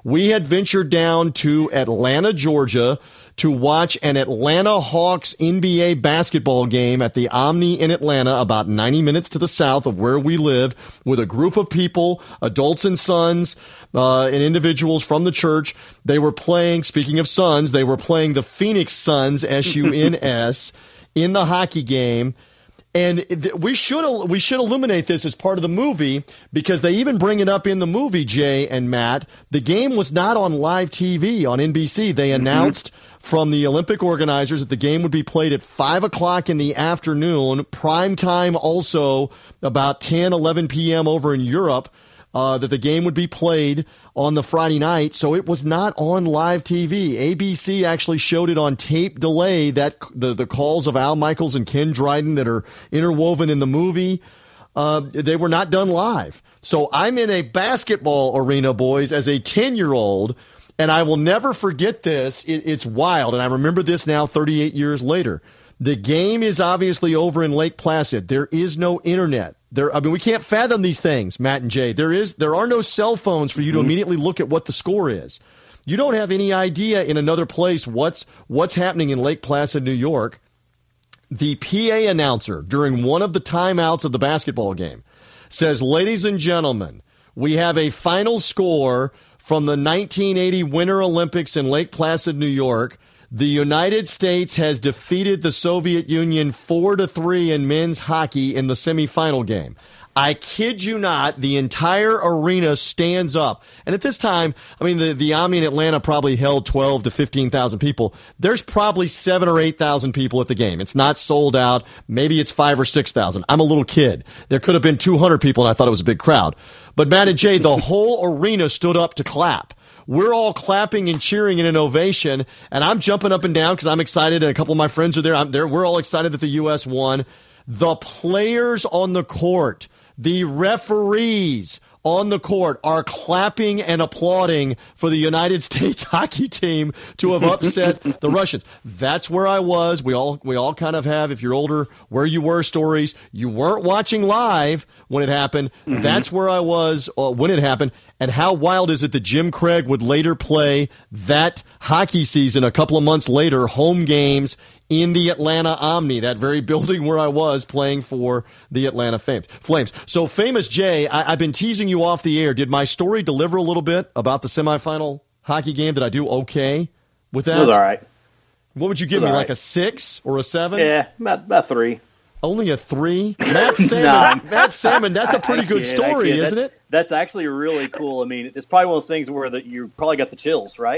We had ventured down to Atlanta, Georgia, to watch an Atlanta Hawks NBA basketball game at the Omni in Atlanta, about 90 minutes to the south of where we lived, with a group of people, adults and sons, and individuals from the church. They were playing, speaking of Suns, they were playing the Phoenix Suns, S-U-N-S, in the hockey game. And we should illuminate this as part of the movie, because they even bring it up in the movie, Jay and Matt. The game was not on live TV on NBC. They announced from the Olympic organizers that the game would be played at 5 o'clock in the afternoon, prime time also about 10, 11 p.m. over in Europe, that the game would be played on the Friday night. So it was not on live TV. ABC actually showed it on tape delay, that the calls of Al Michaels and Ken Dryden that are interwoven in the movie, they were not done live. So I'm in a basketball arena, boys, as a 10-year-old, and I will never forget this. It's wild, and I remember this now 38 years later. The game is obviously over in Lake Placid. There is no internet. We can't fathom these things, Matt and Jay. There are no cell phones for you to immediately look at what the score is. You don't have any idea in another place what's happening in Lake Placid, New York. The PA announcer during one of the timeouts of the basketball game says, "Ladies and gentlemen, we have a final score from the 1980 Winter Olympics in Lake Placid, New York. The United States has defeated the Soviet Union 4-3 in men's hockey in the semifinal game." I kid you not, the entire arena stands up. And at this time, the Omni in Atlanta probably held 12 to 15,000 people. There's probably 7,000 or 8,000 people at the game. It's not sold out. Maybe it's 5,000 or 6,000. I'm a little kid. There could have been 200 people, and I thought it was a big crowd. But Matt and Jay, the whole arena stood up to clap. We're all clapping and cheering in an ovation, and I'm jumping up and down because I'm excited, and a couple of my friends are there. We're all excited that the U.S. won. The players on the court, the referees on the court are clapping and applauding for the United States hockey team to have upset the Russians. That's where I was. We all kind of have, if you're older, where you were stories. You weren't watching live when it happened. Mm-hmm. That's where I was when it happened. And how wild is it that Jim Craig would later play that hockey season a couple of months later, home games in the Atlanta Omni, that very building where I was playing for the Atlanta Flames. So, Famous Jay, I've been teasing you off the air. Did my story deliver a little bit about the semifinal hockey game? Did I do okay with that? It was all right. What would you give me, like a 6 or a 7? Yeah, about 3. Only a 3? Matt Salmon, Matt Salmon, that's a pretty good story, isn't it? That's actually really cool. I mean, it's probably one of those things where you probably got the chills, right?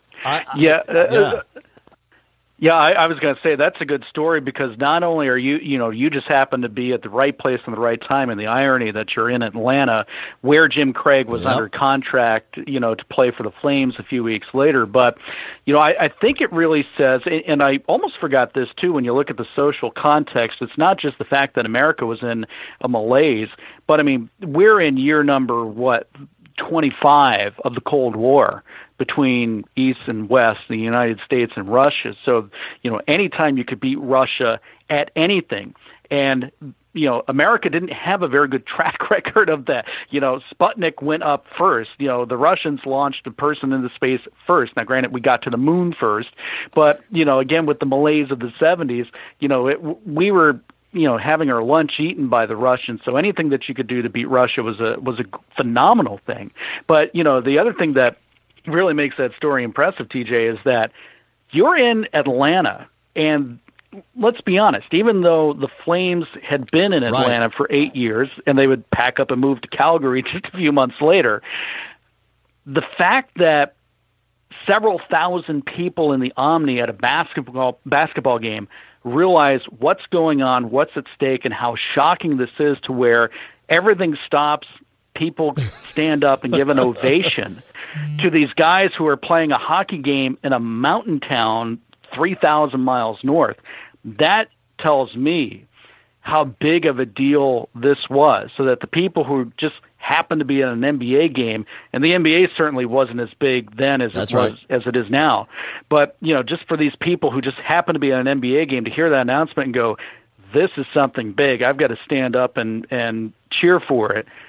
Yeah, I was going to say that's a good story, because not only are you just happen to be at the right place and the right time, and the irony that you're in Atlanta where Jim Craig was under contract, to play for the Flames a few weeks later. But, I think it really says, and I almost forgot this too, when you look at the social context, it's not just the fact that America was in a malaise, but we're in year number, 25 of the Cold War between East and West, the United States and Russia. So, anytime you could beat Russia at anything, and, America didn't have a very good track record of that. Sputnik went up first. The Russians launched a person into space first. Now, granted, we got to the moon first, but, again, with the malaise of the 70s, we were having our lunch eaten by the Russians. So anything that you could do to beat Russia was a phenomenal thing. But, the other thing that really makes that story impressive, TJ, is that you're in Atlanta, and let's be honest, even though the Flames had been in Atlanta for 8 years, and they would pack up and move to Calgary just a few months later, the fact that several thousand people in the Omni at a basketball game realize what's going on, what's at stake, and how shocking this is, to where everything stops, people stand up and give an ovation to these guys who are playing a hockey game in a mountain town 3,000 miles north. That tells me how big of a deal this was, so that the people who just happened to be in an NBA game, and the NBA certainly wasn't as big then as it is now, but just for these people who just happened to be in an NBA game to hear that announcement and go, this is something big, I've got to stand up and cheer for it.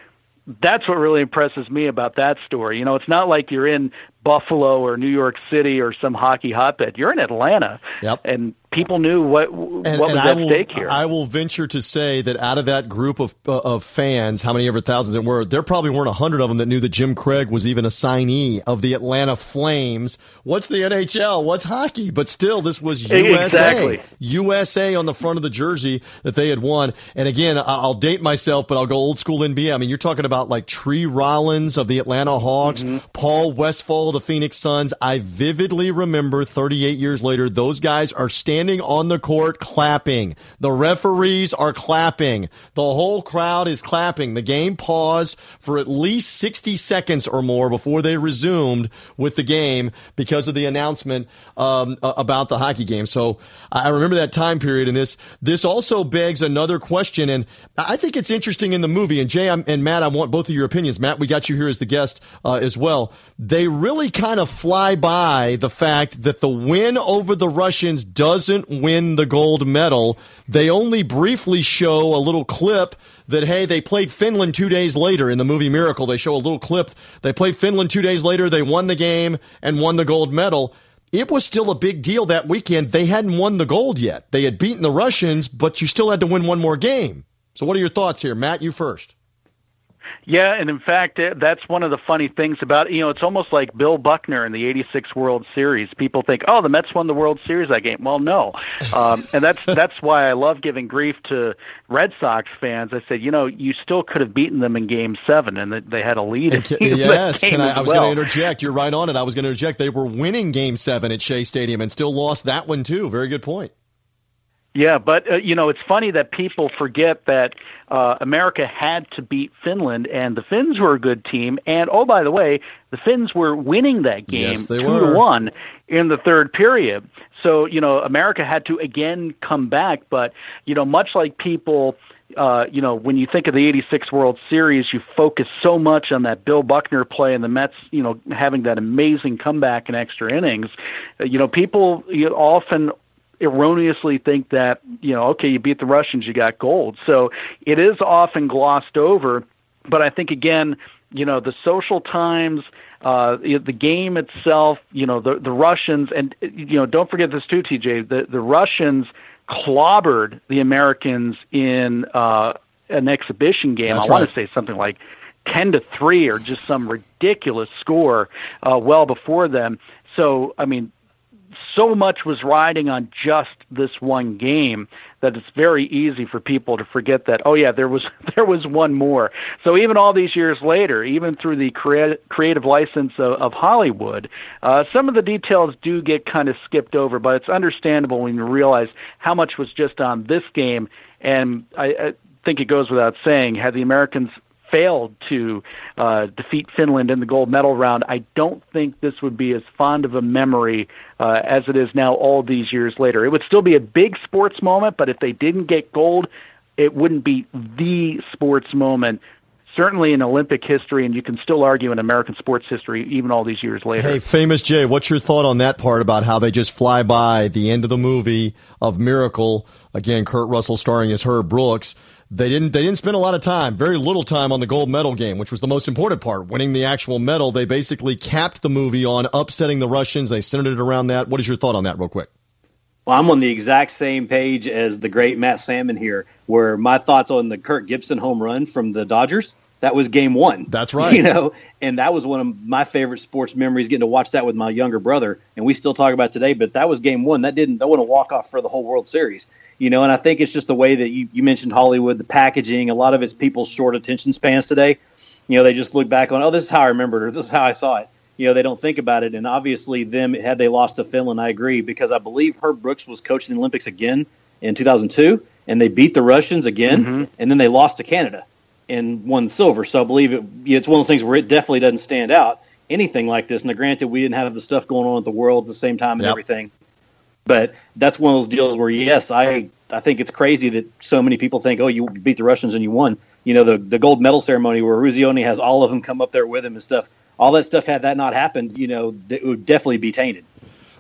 That's what really impresses me about that story. You know, it's not like you're in Buffalo or New York City or some hockey hotbed. You're in Atlanta, and people knew what was at stake here. I will venture to say that out of that group of fans, how many ever thousands it were, there probably weren't 100 of them that knew that Jim Craig was even a signee of the Atlanta Flames. What's the NHL? What's hockey? But still, this was USA. Exactly. USA on the front of the jersey that they had won. And again, I'll date myself, but I'll go old school NBA. I mean, you're talking about like Tree Rollins of the Atlanta Hawks, Paul Westphal of the Phoenix Suns. I vividly remember 38 years later, those guys are standing on the court clapping. The referees are clapping. The whole crowd is clapping. The game paused for at least 60 seconds or more before they resumed with the game because of the announcement about the hockey game. So I remember that time period, and this also begs another question, and I think it's interesting in the movie, and Jay and Matt, I want both of your opinions. Matt, we got you here as the guest as well. They really kind of fly by the fact that the win over the Russians doesn't win the gold medal. They only briefly show a little clip that, hey, they played Finland 2 days later in the movie Miracle. They show a little clip. They played Finland 2 days later. They won the game and won the gold medal. It was still a big deal that weekend. They hadn't won the gold yet. They had beaten the Russians, but you still had to win one more game. So what are your thoughts here? Matt, you first. Yeah, and in fact, that's one of the funny things about it. You know, it's almost like Bill Buckner in the '86 World Series. People think, oh, the Mets won the World Series that game. Well, no. And that's why I love giving grief to Red Sox fans. I said, you know, you still could have beaten them in Game 7, and they had a lead. Yes, I was going to interject. You're right on it. I was going to interject. They were winning Game 7 at Shea Stadium and still lost that one, too. Very good point. Yeah, but, you know, it's funny that people forget that America had to beat Finland, and the Finns were a good team. And, oh, by the way, the Finns were winning that game 2-1 in the third period. So, you know, America had to, again, come back. But, you know, much like people, you know, when you think of the '86 World Series, you focus so much on that Bill Buckner play and the Mets, you know, having that amazing comeback in extra innings. You know, people often erroneously think that, you know, okay, you beat the Russians, you got gold. So it is often glossed over. But I think, again, you know, the social times, the game itself, you know, the Russians, and, you know, don't forget this too, TJ, the Russians clobbered the Americans in an exhibition game. That's I want to say something like 10-3 or just some ridiculous score well before them. So, I mean, so much was riding on just this one game that it's very easy for people to forget that, oh yeah, there was one more. So even all these years later, even through the creative license of Hollywood, some of the details do get kind of skipped over, but it's understandable when you realize how much was just on this game. And I think it goes without saying, had the Americans failed to defeat Finland in the gold medal round, I don't think this would be as fond of a memory as it is now all these years later. It would still be a big sports moment, but if they didn't get gold, it wouldn't be the sports moment, certainly in Olympic history, and you can still argue in American sports history even all these years later. Hey, Famous Jay, what's your thought on that part about how they just fly by the end of the movie of Miracle? Again, Kurt Russell starring as Herb Brooks. They didn't spend a lot of time, very little time on the gold medal game, which was the most important part, winning the actual medal. They basically capped the movie on upsetting the Russians. They centered it around that. What is your thought on that real quick? Well, I'm on the exact same page as the great Matt Salmon here, where my thoughts on the Kirk Gibson home run from the Dodgers, that was Game 1. That's right. You know, and that was one of my favorite sports memories, getting to watch that with my younger brother, and we still talk about it today, but that was Game 1. That wasn't a walk-off for the whole World Series. You know, and I think it's just the way that you mentioned Hollywood, the packaging, a lot of it's people's short attention spans today. You know, they just look back on, oh, this is how I remembered, or this is how I saw it. You know, they don't think about it. And obviously had they lost to Finland, I agree, because I believe Herb Brooks was coaching the Olympics again in 2002, and they beat the Russians again, and then they lost to Canada and won silver. So I believe it's one of those things where it definitely doesn't stand out, anything like this. Now, granted, we didn't have the stuff going on at the World at the same time and everything. But that's one of those deals where, yes, I think it's crazy that so many people think, oh, you beat the Russians and you won. You know, the gold medal ceremony where Eruzione has all of them come up there with him and stuff, all that stuff, had that not happened, you know, it would definitely be tainted.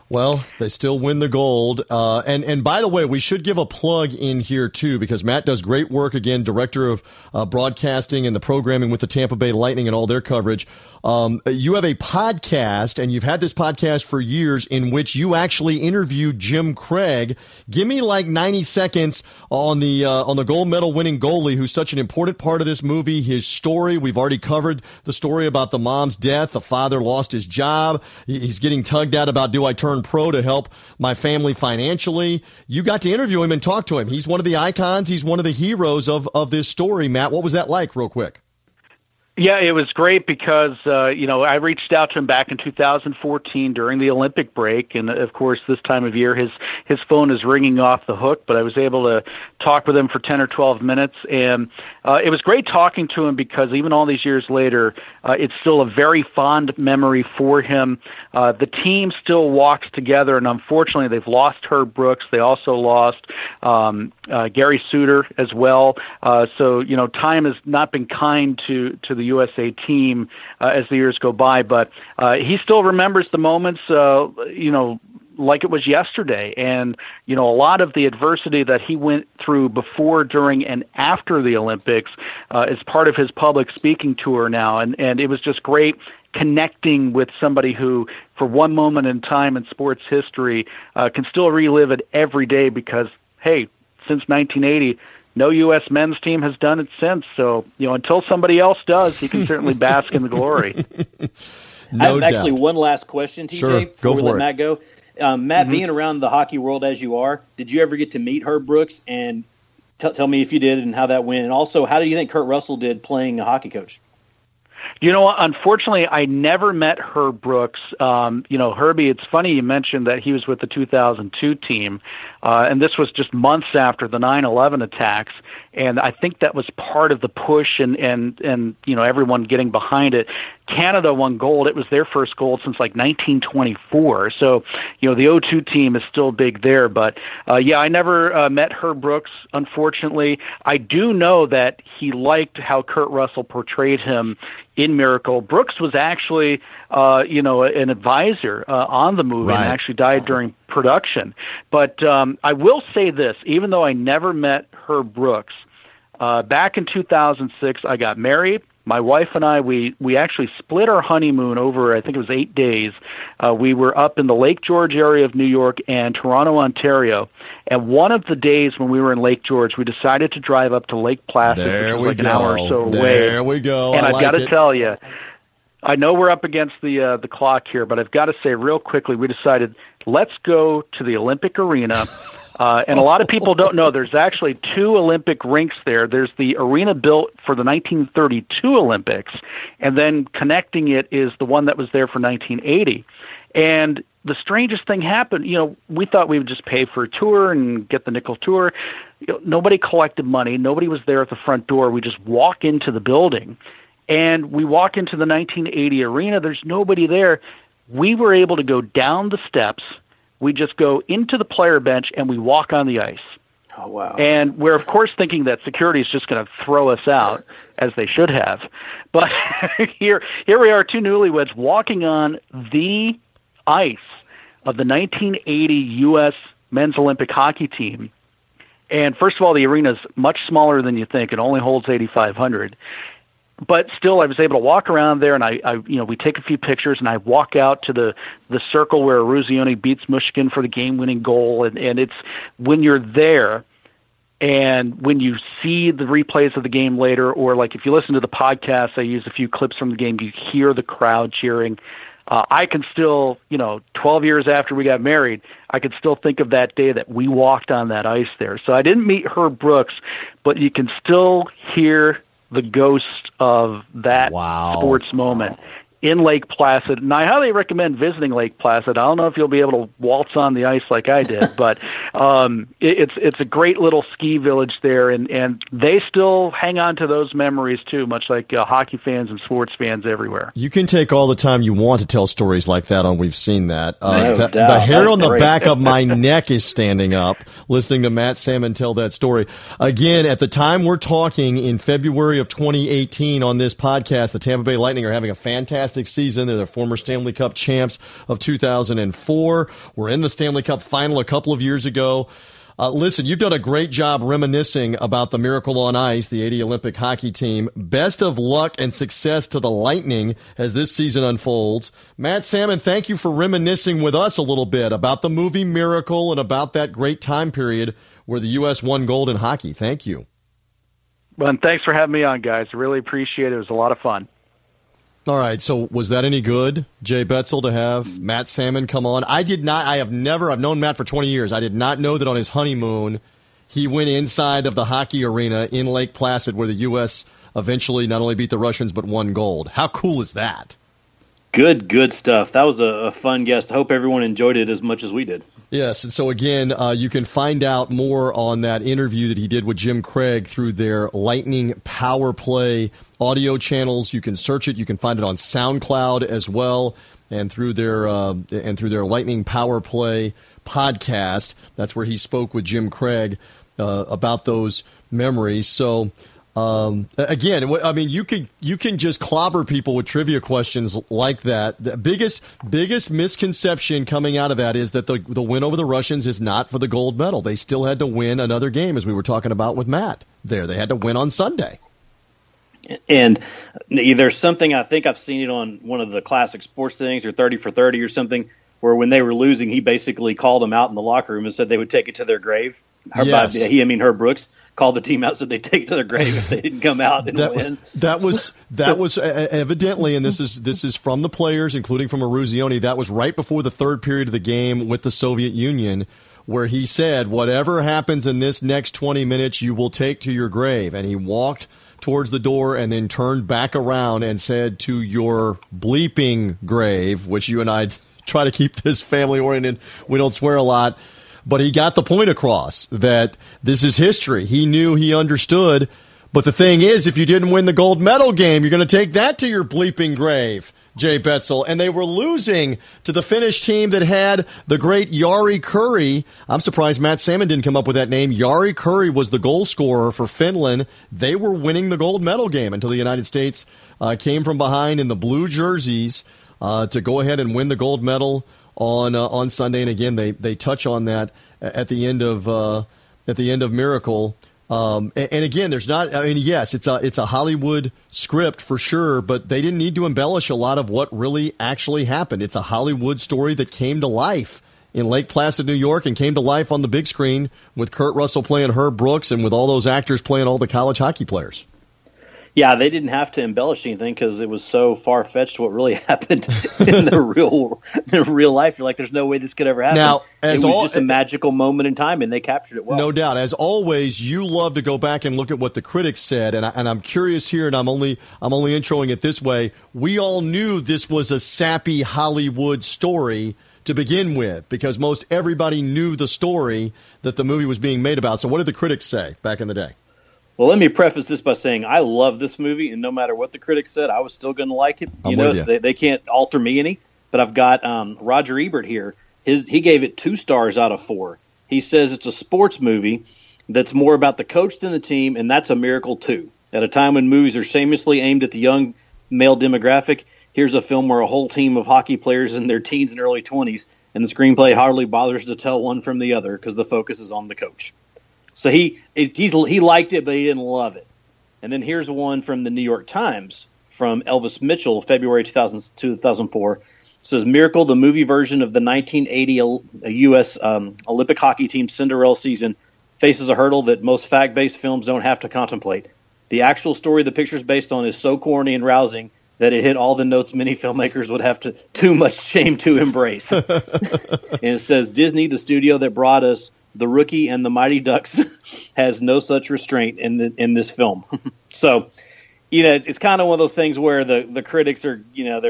Well, they still win the gold. And by the way, we should give a plug in here, too, because Matt does great work, again, director of broadcasting and the programming with the Tampa Bay Lightning and all their coverage. You have a podcast, and you've had this podcast for years, in which you actually interviewed Jim Craig. Give me like 90 seconds on the gold medal winning goalie, who's such an important part of this movie, his story. We've already covered the story about the mom's death. The father lost his job. He's getting tugged at about, do I turn pro to help my family financially? You got to interview him and talk to him. He's one of the icons. He's one of the heroes of this story. Matt, what was that like, real quick? Yeah, it was great because, I reached out to him back in 2014 during the Olympic break. And, of course, this time of year, his phone is ringing off the hook. But I was able to talk with him for 10 or 12 minutes. And it was great talking to him because even all these years later, it's still a very fond memory for him. The team still walks together. And, unfortunately, they've lost Herb Brooks. They also lost Gary Suter as well. So, time has not been kind to the USA team as the years go by, but he still remembers the moments, like it was yesterday. And, a lot of the adversity that he went through before, during, and after the Olympics is part of his public speaking tour now. And it was just great connecting with somebody who, for one moment in time in sports history, can still relive it every day because, hey, since 1980, no U.S. men's team has done it since. So, until somebody else does, he can certainly bask in the glory. I have actually one last question, TJ, sure. before we let Matt go. Matt, being around the hockey world as you are, did you ever get to meet Herb Brooks? And tell me if you did and how that went. And also, how do you think Kurt Russell did playing a hockey coach? Unfortunately, I never met Herb Brooks. Herbie, it's funny you mentioned that he was with the 2002 team, and this was just months after the 9/11 attacks. And I think that was part of the push and everyone getting behind it. Canada won gold. It was their first gold since like 1924. So, the 02 team is still big there. But, I never met Herb Brooks, unfortunately. I do know that he liked how Kurt Russell portrayed him in Miracle. Brooks was actually, an advisor on the movie and actually died during production. But I will say this, even though I never met Herb Brooks, back in 2006, I got married. My wife and I, we actually split our honeymoon over, I think it was 8 days. We were up in the Lake George area of New York and Toronto, Ontario. And one of the days when we were in Lake George, we decided to drive up to Lake Placid, which was like an hour or so away. There we go. And I've got to tell you, I know we're up against the clock here, but I've got to say real quickly, we decided let's go to the Olympic Arena. And a lot of people don't know there's actually 2 Olympic rinks there. There's the arena built for the 1932 Olympics, and then connecting it is the one that was there for 1980. And the strangest thing happened. We thought we would just pay for a tour and get the nickel tour. Nobody collected money. Nobody was there at the front door. We just walk into the building, and we walk into the 1980 arena. There's nobody there. We were able to go down the steps. We just go into the player bench and we walk on the ice. Oh, wow. And we're, of course, thinking that security is just going to throw us out, as they should have. But here we are, 2 newlyweds walking on the ice of the 1980 U.S. men's Olympic hockey team. And first of all, the arena is much smaller than you think. It only holds 8,500. But still, I was able to walk around there, and we take a few pictures, and I walk out to the circle where Eruzione beats Mushkin for the game-winning goal, and it's when you're there, and when you see the replays of the game later, or like if you listen to the podcast, I use a few clips from the game, you hear the crowd cheering. I can still, 12 years after we got married, I can still think of that day that we walked on that ice there. So I didn't meet Herb Brooks, but you can still hear the ghost of that sports moment in Lake Placid. And I highly recommend visiting Lake Placid. I don't know if you'll be able to waltz on the ice like I did, but it's a great little ski village there, and they still hang on to those memories too, much like hockey fans and sports fans everywhere. You can take all the time you want to tell stories like that on We've Seen That. The hair on the back of my neck is standing up listening to Matt Salmon tell that story. Again, at the time we're talking in February of 2018 on this podcast, the Tampa Bay Lightning are having a fantastic fantastic season. They're the former Stanley Cup champs of 2004. We're in the Stanley Cup final a couple of years ago. Listen, you've done a great job reminiscing about the Miracle on Ice, the 80 Olympic hockey team. Best of luck and success to the Lightning as this season unfolds. Matt Salmon, thank you for reminiscing with us a little bit about the movie Miracle and about that great time period where the U.S. won gold in hockey. Thank you. Well, and thanks for having me on, guys. I really appreciate it. It was a lot of fun. All right, so was that any good, Jay Betzel, to have Matt Salmon come on? I've known Matt for 20 years. I did not know that on his honeymoon he went inside of the hockey arena in Lake Placid where the U.S. eventually not only beat the Russians but won gold. How cool is that? Good stuff. That was a fun guest. I hope everyone enjoyed it as much as we did. Yes, and so again, you can find out more on that interview that he did with Jim Craig through their Lightning Power Play audio channels. You can search it. You can find it on SoundCloud as well, and through their Lightning Power Play podcast. That's where he spoke with Jim Craig about those memories. So. Again, I mean, you can just clobber people with trivia questions like that. The biggest misconception coming out of that is that the win over the Russians is not for the gold medal. They still had to win another game, as we were talking about with Matt there. They had to win on Sunday. And there's something, I think I've seen it on one of the classic sports things, or 30 for 30 or something, where when they were losing, he basically called them out in the locker room and said they would take it to their grave. Yes. Herb Brooks called the team out, so they'd take it to their grave if they didn't come out and win. That was evidently, and this is from the players, including from Eruzione. That was right before the third period of the game with the Soviet Union, where he said, "Whatever happens in this next 20 minutes, you will take to your grave." And he walked towards the door and then turned back around and said, "To your bleeping grave," which you and I try to keep this family oriented. We don't swear a lot. But he got the point across that this is history. He knew, he understood. But the thing is, if you didn't win the gold medal game, you're going to take that to your bleeping grave, Jay Betzel. And they were losing to the Finnish team that had the great Jari Kurri. I'm surprised Matt Salmon didn't come up with that name. Jari Kurri was the goal scorer for Finland. They were winning the gold medal game until the United States came from behind in the blue jerseys to go ahead and win the gold medal on Sunday. And again, they touch on that at the end of Miracle. And again, there's not. I mean, yes, it's a Hollywood script for sure, but they didn't need to embellish a lot of what really actually happened. It's a Hollywood story that came to life in Lake Placid, New York, and came to life on the big screen with Kurt Russell playing Herb Brooks and with all those actors playing all the college hockey players. Yeah, they didn't have to embellish anything because it was so far-fetched what really happened in the real life. You're like, there's no way this could ever happen. Now, it was just a magical moment in time, and they captured it well. No doubt. As always, you love to go back and look at what the critics said, and I'm curious here, and I'm only introing it this way. We all knew this was a sappy Hollywood story to begin with because most everybody knew the story that the movie was being made about. So what did the critics say back in the day? Well, let me preface this by saying I love this movie, and no matter what the critics said, I was still going to like it. They can't alter me any. But I've got Roger Ebert here. He gave it 2 stars out of 4. He says it's a sports movie that's more about the coach than the team, and that's a miracle too. At a time when movies are shamelessly aimed at the young male demographic, here's a film where a whole team of hockey players in their teens and early 20s, and the screenplay hardly bothers to tell one from the other because the focus is on the coach. So he liked it, but he didn't love it. And then here's one from the New York Times from Elvis Mitchell, February 2004. It says, Miracle, the movie version of the 1980 U.S. Olympic hockey team Cinderella season, faces a hurdle that most fact-based films don't have to contemplate. The actual story the picture's based on is so corny and rousing that it hit all the notes many filmmakers would have too much shame to embrace. And it says, Disney, the studio that brought us The Rookie and the Mighty Ducks, has no such restraint in this film. So, it's kind of one of those things where the critics are,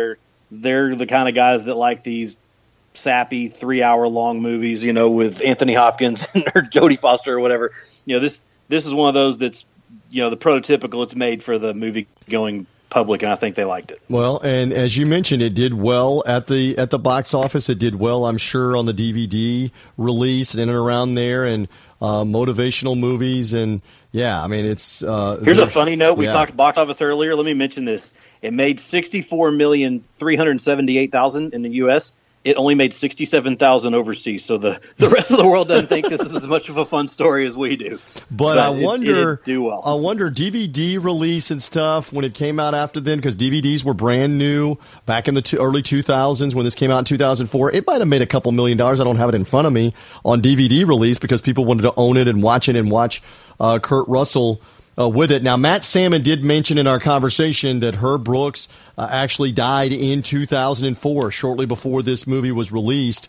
they're the kind of guys that like these sappy 3-hour-long movies, with Anthony Hopkins or Jodie Foster or whatever. This is one of those that's, the prototypical. It's made for the movie-going public, and I think they liked it. Well, and as you mentioned, it did well at the box office. It did well, I'm sure, on the DVD release and in and around there, and motivational movies. And yeah, I mean, it's here's a funny note. We talked box office earlier. Let me mention this. It made $64,378,000 in the U.S. It only made $67,000 overseas. So the rest of the world doesn't think this is as much of a fun story as we do. But I wonder, it do well. I wonder DVD release and stuff when it came out after then, because DVDs were brand new back in the early 2000s when this came out in 2004. It might have made a couple $1 million. I don't have it in front of me on DVD release because people wanted to own it and watch Kurt Russell with it. Now, Matt Salmon did mention in our conversation that Herb Brooks actually died in 2004, shortly before this movie was released.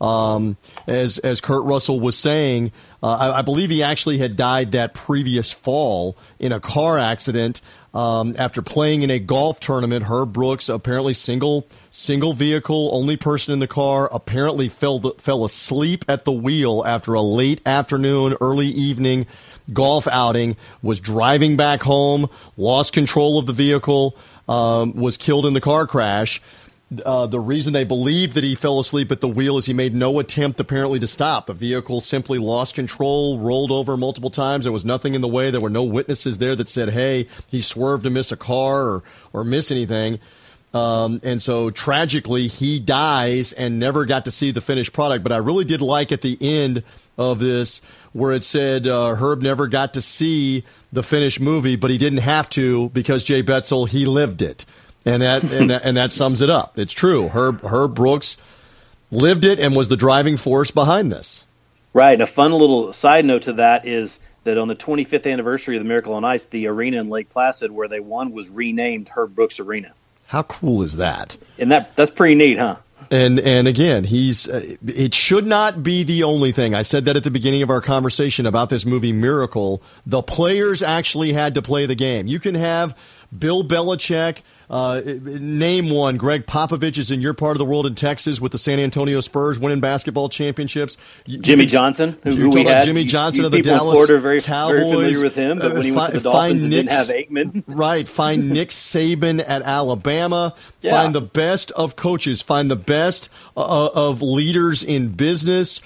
As Kurt Russell was saying, I believe he actually had died that previous fall in a car accident after playing in a golf tournament. Herb Brooks, apparently single vehicle, only person in the car, apparently fell asleep at the wheel after a late afternoon, early evening golf outing, was driving back home, lost control of the vehicle, was killed in the car crash. The reason they believe that he fell asleep at the wheel is he made no attempt apparently to stop. The vehicle simply lost control, rolled over multiple times. There was nothing in the way. There were no witnesses there that said, hey, he swerved to miss a car or miss anything. And so tragically, he dies and never got to see the finished product. But I really did like at the end of this where it said Herb never got to see the finished movie, but he didn't have to because Jay Betzel, he lived it. And that sums it up. It's true. Herb Brooks lived it and was the driving force behind this. Right. A fun little side note to that is that on the 25th anniversary of the Miracle on Ice, the arena in Lake Placid where they won was renamed Herb Brooks Arena. How cool is that? And that's pretty neat, huh? And again, it should not be the only thing. I said that at the beginning of our conversation about this movie Miracle. The players actually had to play the game. You can have Bill Belichick, name one. Greg Popovich is in your part of the world in Texas with the San Antonio Spurs winning basketball championships. Jimmy Johnson, who we had. Jimmy Johnson of the Dallas Florida very familiar with him, but when he went to the Dolphins and didn't have Aikman. Right. Find Nick Saban at Alabama. Yeah. Find the best of coaches. Find the best of leaders in business,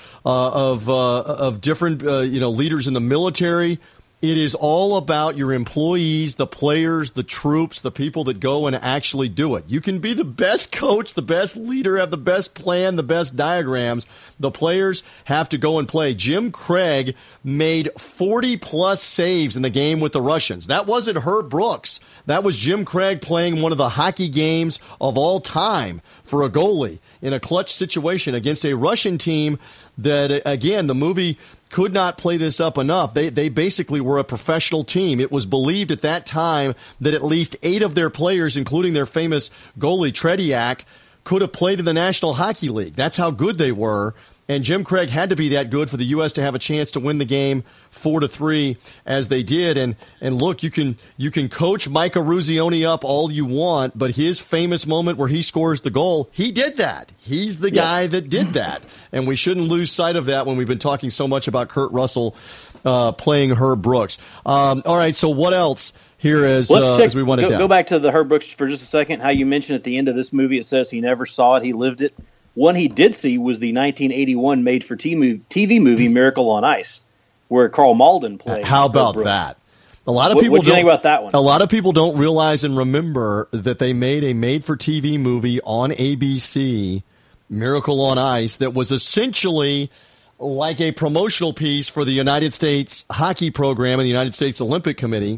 of different leaders in the military. It is all about your employees, the players, the troops, the people that go and actually do it. You can be the best coach, the best leader, have the best plan, the best diagrams. The players have to go and play. Jim Craig made 40-plus saves in the game with the Russians. That wasn't Herb Brooks. That was Jim Craig playing one of the hockey games of all time for a goalie in a clutch situation against a Russian team that, again, the movie could not play this up enough. They basically were a professional team. It was believed at that time that at least 8 of their players, including their famous goalie Tretiak, could have played in the National Hockey League. That's how good they were. And Jim Craig had to be that good for the U.S. to have a chance to win the game 4-3 as they did. And look, you can coach Mike Eruzione up all you want, but his famous moment where he scores the goal, he did that. He's the guy that did that. And we shouldn't lose sight of that when we've been talking so much about Kurt Russell playing Herb Brooks. All right, so what else here as we want to go back to the Herb Brooks for just a second. How you mentioned at the end of this movie, it says he never saw it, he lived it. One he did see was the 1981 made-for-TV movie Miracle on Ice, where Karl Malden played. How about that? A lot of people what do you think about that one? A lot of people don't realize and remember that they made a made-for-TV movie on ABC, Miracle on Ice, that was essentially like a promotional piece for the United States hockey program and the United States Olympic Committee.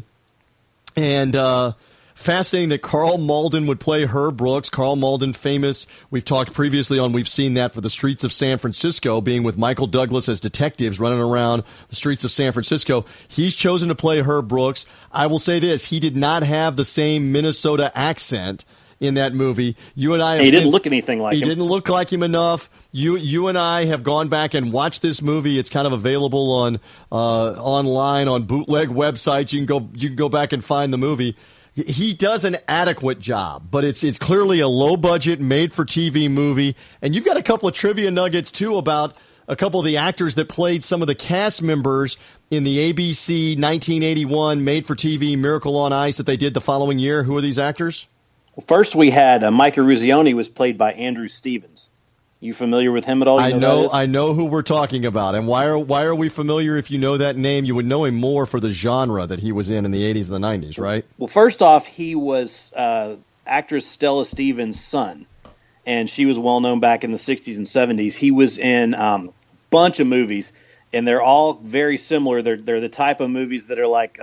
And fascinating that Karl Malden would play Herb Brooks. Karl Malden, famous. We've talked previously on, we've seen that for The Streets of San Francisco, being with Michael Douglas as detectives running around the streets of San Francisco. He's chosen to play Herb Brooks. I will say this, he did not have the same Minnesota accent in that movie. You and I have he didn't look anything like him. He didn't look like him enough. You and I have gone back and watched this movie. It's kind of available on online on bootleg websites. You can go back and find the movie. He does an adequate job, but it's clearly a low-budget, made-for-TV movie. And you've got a couple of trivia nuggets, too, about a couple of the actors that played some of the cast members in the ABC 1981 made-for-TV Miracle on Ice that they did the following year. Who are these actors? Well, first we had Mike Eruzione was played by Andrew Stevens. You familiar with him at all? I know who we're talking about. And why are we familiar? If you know that name, you would know him more for the genre that he was in the 80s and the 90s, right? Well, first off, he was actress Stella Stevens' son, and she was well known back in the 60s and 70s. He was in bunch of movies, and they're all very similar. They're the type of movies that are like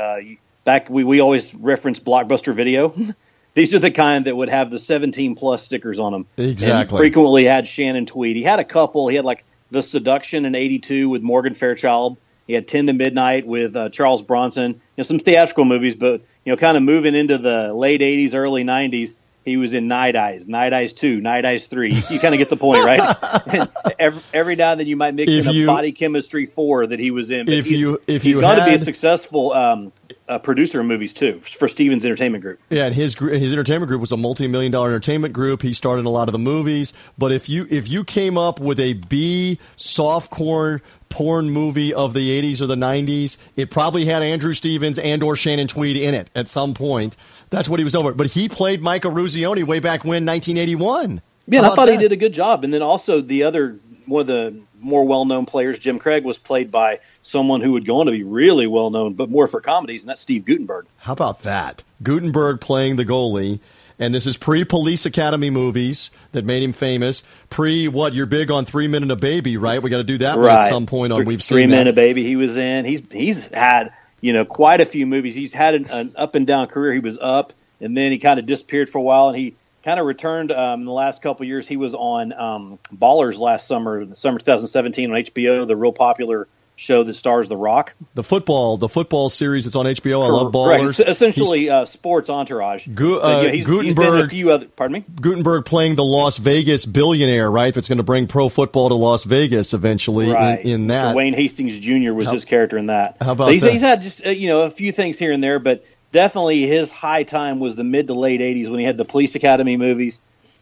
we always reference Blockbuster Video. These are the kind that would have the 17+ stickers on them. Exactly. And frequently had Shannon Tweed. He had a couple. He had like The Seduction in '82 with Morgan Fairchild. He had 10 to Midnight with Charles Bronson. Some theatrical movies, but kind of moving into the late '80s, early '90s. He was in Night Eyes, Night Eyes 2, Night Eyes 3. You kind of get the point, right? every now and then you might mix in a Body Chemistry 4 that he was in. But he's going to be a successful producer of movies, too, for Stevens Entertainment Group. Yeah, and his entertainment group was a multi-million-dollar entertainment group. He starred in a lot of the movies. But if you came up with a B softcore porn movie of the 80s or the 90s, it probably had Andrew Stevens and or Shannon Tweed in it at some point. That's what he was known for. But he played Michael Ruzioni way back when, 1981. Yeah, and I thought he did a good job. And then also one of the more well-known players, Jim Craig, was played by someone who would go on to be really well-known, but more for comedies, and that's Steve Guttenberg. How about that? Guttenberg playing the goalie. And this is pre-Police Academy movies that made him famous. You're big on 3 Men and a Baby, right? We got to do that one at some point. We've seen 3 Men and a Baby he was in. He's had quite a few movies. He's had an up and down career. He was up, and then he kind of disappeared for a while, and he kind of returned in the last couple of years. He was on Ballers last summer, the summer 2017 on HBO, the real popular show that stars The Rock. The football series that's on HBO. I love Ballers. Correct. Essentially, sports entourage. Guttenberg. He's been in a few other. Pardon me. Guttenberg playing the Las Vegas billionaire, right? That's going to bring pro football to Las Vegas eventually. Right. In that, Mr. Wayne Hastings Jr. was his character in that. How about that? He's had just a few things here and there, but definitely his high time was the mid to late '80s when he had the Police Academy movies.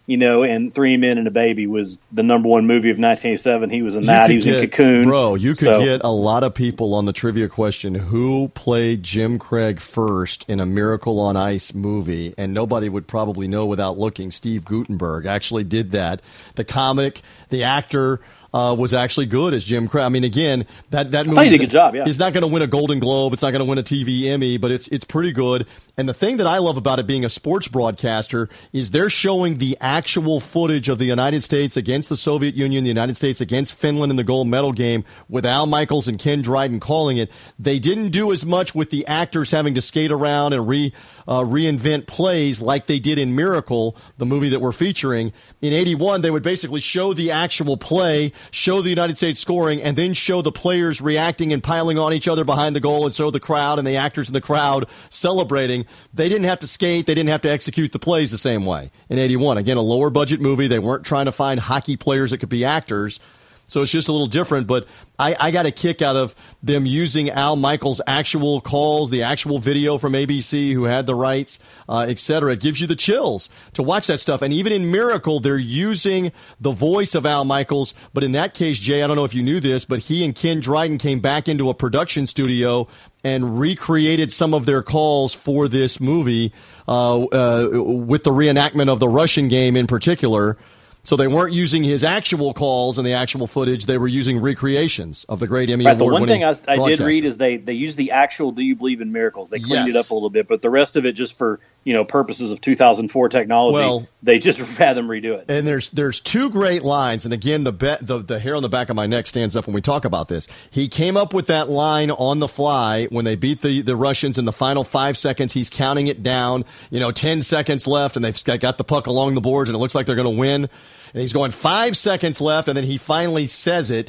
And 3 Men and a Baby was the number one movie of 1987. He was in that. He was in Cocoon. Bro, you could get a lot of people on the trivia question who played Jim Craig first in a Miracle on Ice movie, and nobody would probably know without looking. Steve Guttenberg actually did that. The comic, the actor, was actually good as Jim Craig. I mean, again, that movie did a good job. Yeah, it's not going to win a Golden Globe. It's not going to win a TV Emmy, but it's pretty good. And the thing that I love about it being a sports broadcaster is they're showing the actual footage of the United States against the Soviet Union, the United States against Finland in the gold medal game with Al Michaels and Ken Dryden calling it. They didn't do as much with the actors having to skate around and reinvent plays like they did in Miracle, the movie that we're featuring. In 81, they would basically show the actual play, show the United States scoring, and then show the players reacting and piling on each other behind the goal and show the crowd and the actors in the crowd celebrating. They didn't have to skate. They didn't have to execute the plays the same way in 81. Again, a lower budget movie. They weren't trying to find hockey players that could be actors. So it's just a little different, but I got a kick out of them using Al Michaels' actual calls, the actual video from ABC who had the rights, et cetera. It gives you the chills to watch that stuff. And even in Miracle, they're using the voice of Al Michaels. But in that case, Jay, I don't know if you knew this, but he and Ken Dryden came back into a production studio and recreated some of their calls for this movie with the reenactment of the Russian game in particular. So they weren't using his actual calls and the actual footage. They were using recreations of the great Emmy Award-winning The one thing I did read is they used the actual "Do You Believe in Miracles?" They cleaned it up a little bit, but the rest of it, just for purposes of 2004 technology, they just had them redo it. And there's two great lines, and again, the hair on the back of my neck stands up when we talk about this. He came up with that line on the fly when they beat the Russians in the final 5 seconds. He's counting it down, 10 seconds left, and they've got the puck along the boards, and it looks like they're going to win. And he's going 5 seconds left, and then he finally says it.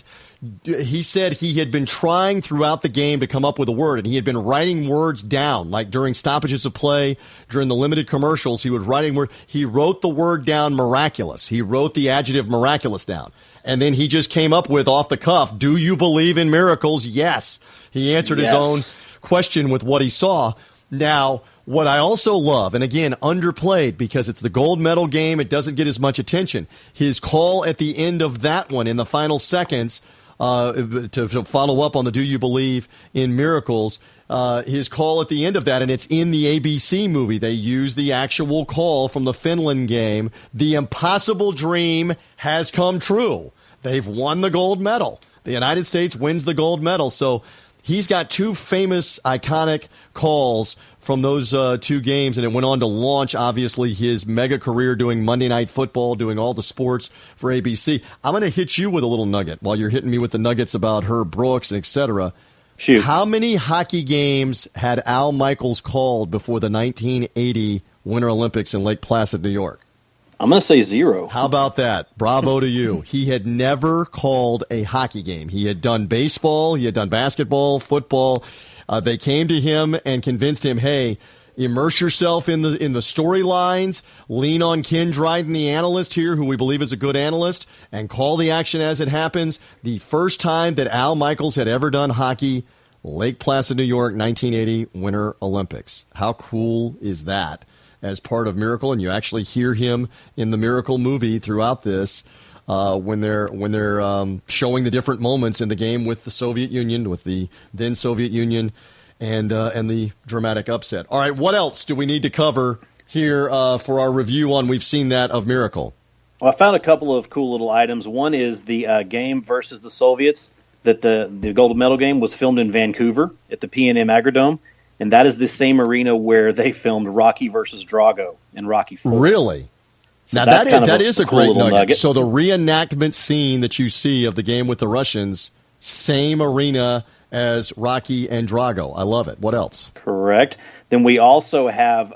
He said he had been trying throughout the game to come up with a word, and he had been writing words down, like during stoppages of play, during the limited commercials, he was writing words. He wrote the word down, miraculous. He wrote the adjective miraculous down. And then he just came up with, off the cuff, "Do you believe in miracles?" Yes. He answered his own question with what he saw. Now, what I also love, and again, underplayed because it's the gold medal game, it doesn't get as much attention. His call at the end of that one in the final seconds to follow up on the "Do You Believe in Miracles?" His call at the end of that, and it's in the ABC movie. They use the actual call from the Finland game. The impossible dream has come true. They've won the gold medal. The United States wins the gold medal. So He's got two famous, iconic calls from those two games, and it went on to launch, obviously, his mega career doing Monday Night Football, doing all the sports for ABC. I'm going to hit you with a little nugget while you're hitting me with the nuggets about Herb Brooks, and et cetera. Shoot. How many hockey games had Al Michaels called before the 1980 Winter Olympics in Lake Placid, New York? I'm going to say 0. How about that? Bravo to you. He had never called a hockey game. He had done baseball. He had done basketball, football. They came to him and convinced him, hey, immerse yourself in the storylines, lean on Ken Dryden, the analyst here, who we believe is a good analyst, and call the action as it happens. The first time that Al Michaels had ever done hockey, Lake Placid, New York, 1980 Winter Olympics. How cool is that? As part of Miracle, and you actually hear him in the Miracle movie throughout this when they're showing the different moments in the game with the Soviet Union, with the then Soviet Union, and the dramatic upset. All right, what else do we need to cover here for our review on We've Seen That of Miracle? Well, I found a couple of cool little items. One is the game versus the Soviets, that the gold medal game was filmed in Vancouver at the P&M Agrodome. And that is the same arena where they filmed Rocky versus Drago in Rocky IV. Really? So now that is a great nugget. So the reenactment scene that you see of the game with the Russians, same arena as Rocky and Drago. I love it. What else? Correct. Then we also have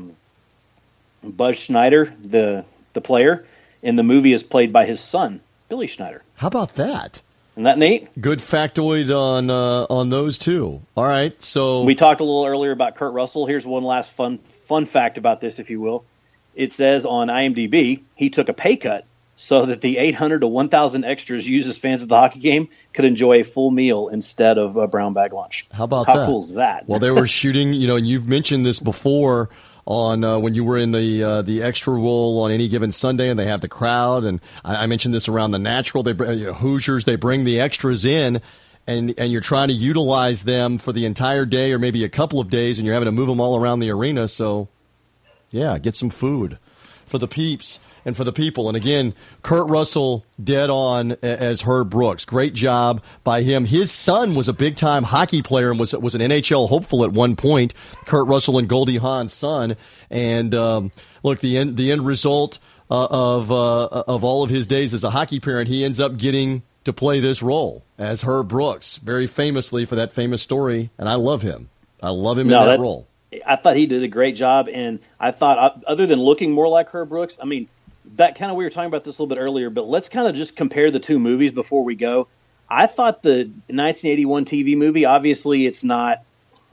Buzz Schneider, the player, in the movie is played by his son, Billy Schneider. How about that? Isn't that neat? Good factoid on those two. All right, so we talked a little earlier about Kurt Russell. Here's one last fun fact about this, if you will. It says on IMDb he took a pay cut so that the 800 to 1,000 extras used as fans of the hockey game could enjoy a full meal instead of a brown bag lunch. How about that? How cool is that? Well, they were shooting. And you've mentioned this before. On when you were in the extra role on Any Given Sunday, and they have the crowd, and I mentioned this around the Natural. They Hoosiers, they bring the extras in, and you're trying to utilize them for the entire day or maybe a couple of days, and you're having to move them all around the arena. So, yeah, get some food for the peeps and for the people. And again, Kurt Russell dead on as Herb Brooks. Great job by him. His son was a big-time hockey player and was an NHL hopeful at one point, Kurt Russell and Goldie Hawn's son. And look, the end result of all of his days as a hockey parent, he ends up getting to play this role as Herb Brooks, very famously for that famous story. And I love him. I love him in that role. I thought he did a great job, and I thought, other than looking more like Herb Brooks, I mean, that kind of, we were talking about this a little bit earlier, but let's kind of just compare the two movies before we go. I thought the 1981 TV movie, obviously it's not,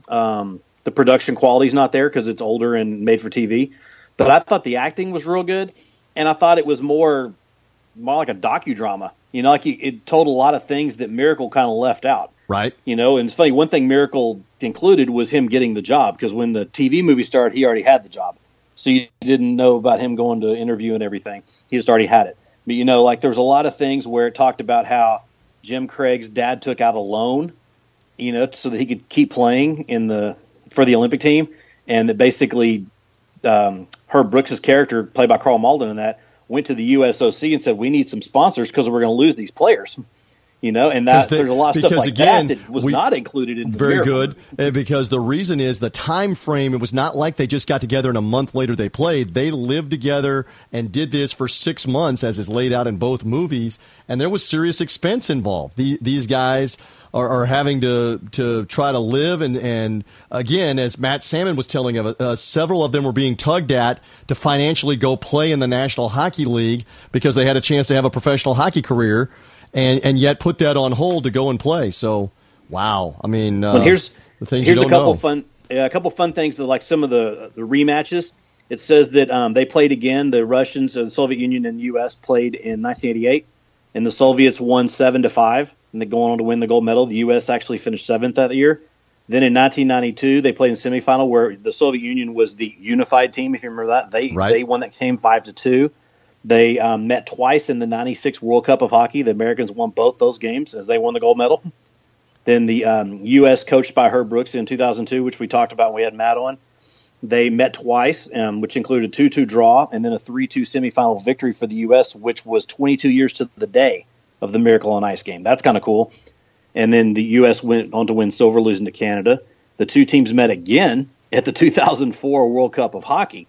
the production quality's not there because it's older and made for TV, but I thought the acting was real good, and I thought it was more like a docudrama. Like it told a lot of things that Miracle kind of left out. Right. And it's funny, one thing Miracle included was him getting the job, because when the TV movie started, he already had the job. So you didn't know about him going to interview and everything. He just already had it. But, there was a lot of things where it talked about how Jim Craig's dad took out a loan, so that he could keep playing for the Olympic team. And that basically Herb Brooks' character, played by Carl Malden in that, went to the USOC and said, we need some sponsors because we're going to lose these players. And there's a lot of stuff like that was not included in the very Miracle good movie. Because the reason is the time frame. It was not like they just got together and a month later they played. They lived together and did this for 6 months, as is laid out in both movies, and there was serious expense involved. These guys are having to try to live, and again, as Matt Salmon was telling us, several of them were being tugged at to financially go play in the National Hockey League because they had a chance to have a professional hockey career. And yet put that on hold to go and play. So, wow. I mean, here's the things here's you don't know. A couple fun things that, like some of the rematches. It says that they played again. The Russians, the Soviet Union, and the U.S. played in 1988, and the Soviets won 7-5, and they're going on to win the gold medal. The U.S. actually finished 7th that year. Then in 1992, they played in semifinal where the Soviet Union was the unified team. If you remember that, they won that game 5-2. They met twice in the 96 World Cup of Hockey. The Americans won both those games as they won the gold medal. Then the U.S. coached by Herb Brooks in 2002, which we talked about when we had Matt on. They met twice, which included a 2-2 draw and then a 3-2 semifinal victory for the U.S., which was 22 years to the day of the Miracle on Ice game. That's kind of cool. and then the U.S. went on to win silver, losing to Canada. The two teams met again at the 2004 World Cup of Hockey,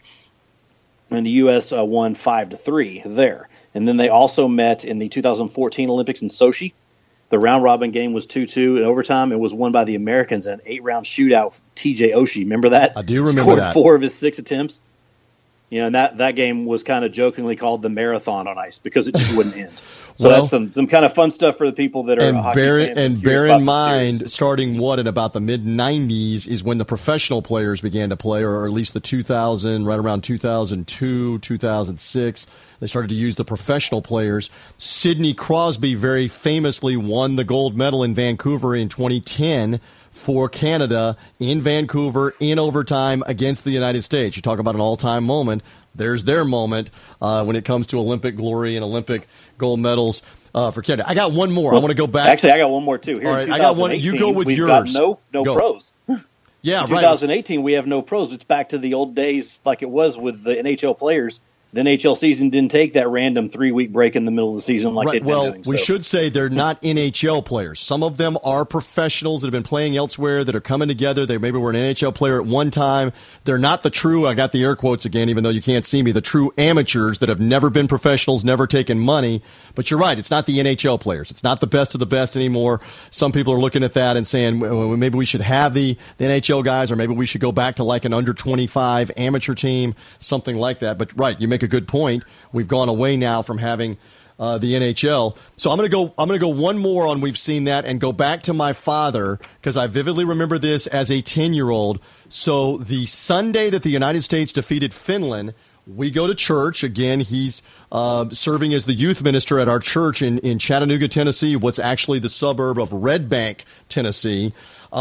and the U.S. won 5-3 there. And then they also met in the 2014 Olympics in Sochi. The round-robin game was 2-2 in overtime. It was won by the Americans in an 8-round shootout. T.J. Oshie, remember that? I do remember Scored that. 4 of his 6 attempts. You know, and that game was kind of jokingly called the marathon on ice because it just wouldn't end. So that's some kind of fun stuff for the people that are hockey fans. And bear in mind, starting in about the mid-'90s is when the professional players began to play, or at least right around 2002, 2006. They started to use the professional players. Sidney Crosby very famously won the gold medal in Vancouver in 2010 for Canada in Vancouver in overtime against the United States. You talk about an all-time moment. There's their moment when it comes to Olympic glory and Olympic gold medals for Canada. I got one more. I want to go back. Actually, I got one more, too. Here all right, I got one. You go with yours. Got no pros. Yeah, in 2018, we have no pros. It's back to the old days like it was with the NHL players. The NHL season didn't take that random 3-week break in the middle of the season like they've been doing. We should say they're not NHL players. Some of them are professionals that have been playing elsewhere that are coming together. They maybe were an NHL player at one time. They're not the true, I got the air quotes again, even though you can't see me, the true amateurs that have never been professionals, never taken money. But you're right, it's not the NHL players. It's not the best of the best anymore. Some people are looking at that and saying, well, maybe we should have the NHL guys, or maybe we should go back to like an under 25 amateur team, something like that. But right, you make a good point. We've gone away now from having the NHL. So I'm going to go one more on we've seen that and go back to my father because I vividly remember this as a 10-year-old. So the Sunday that the United States defeated Finland, we go to church. Again, he's serving as the youth minister at our church in Chattanooga, Tennessee, what's actually the suburb of Red Bank, Tennessee.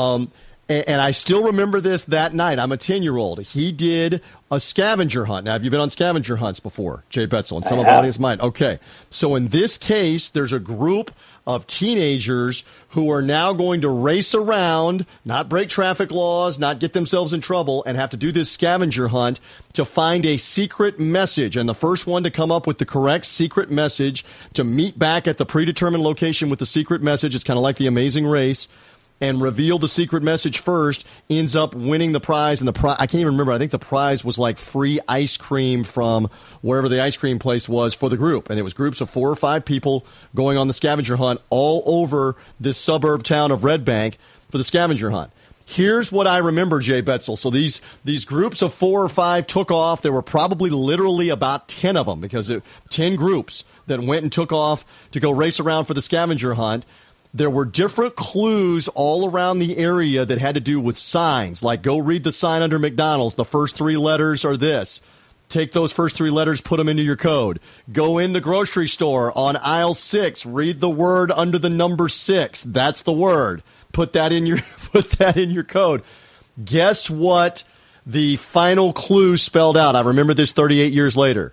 And I still remember this that night. I'm a 10-year-old. He did a scavenger hunt. Now, have you been on scavenger hunts before, Jay Betzel? And some of the audience might. Okay. So in this case, there's a group of teenagers who are now going to race around, not break traffic laws, not get themselves in trouble, and have to do this scavenger hunt to find a secret message. And the first one to come up with the correct secret message to meet back at the predetermined location with the secret message, it's kind of like the Amazing Race, and reveal the secret message first, ends up winning the prize. And I can't even remember. I think the prize was like free ice cream from wherever the ice cream place was for the group. And it was groups of 4 or 5 people going on the scavenger hunt all over this suburb town of Red Bank for the scavenger hunt. Here's what I remember, Jay Betzel. So these groups of 4 or 5 took off. There were probably literally about 10 of them because 10 groups that went and took off to go race around for the scavenger hunt. There were different clues all around the area that had to do with signs, like go read the sign under McDonald's. The first 3 letters are this. Take those first 3 letters, put them into your code. Go in the grocery store on aisle 6, read the word under the number 6. That's the word. Put that in your code. Guess what the final clue spelled out? I remember this 38 years later.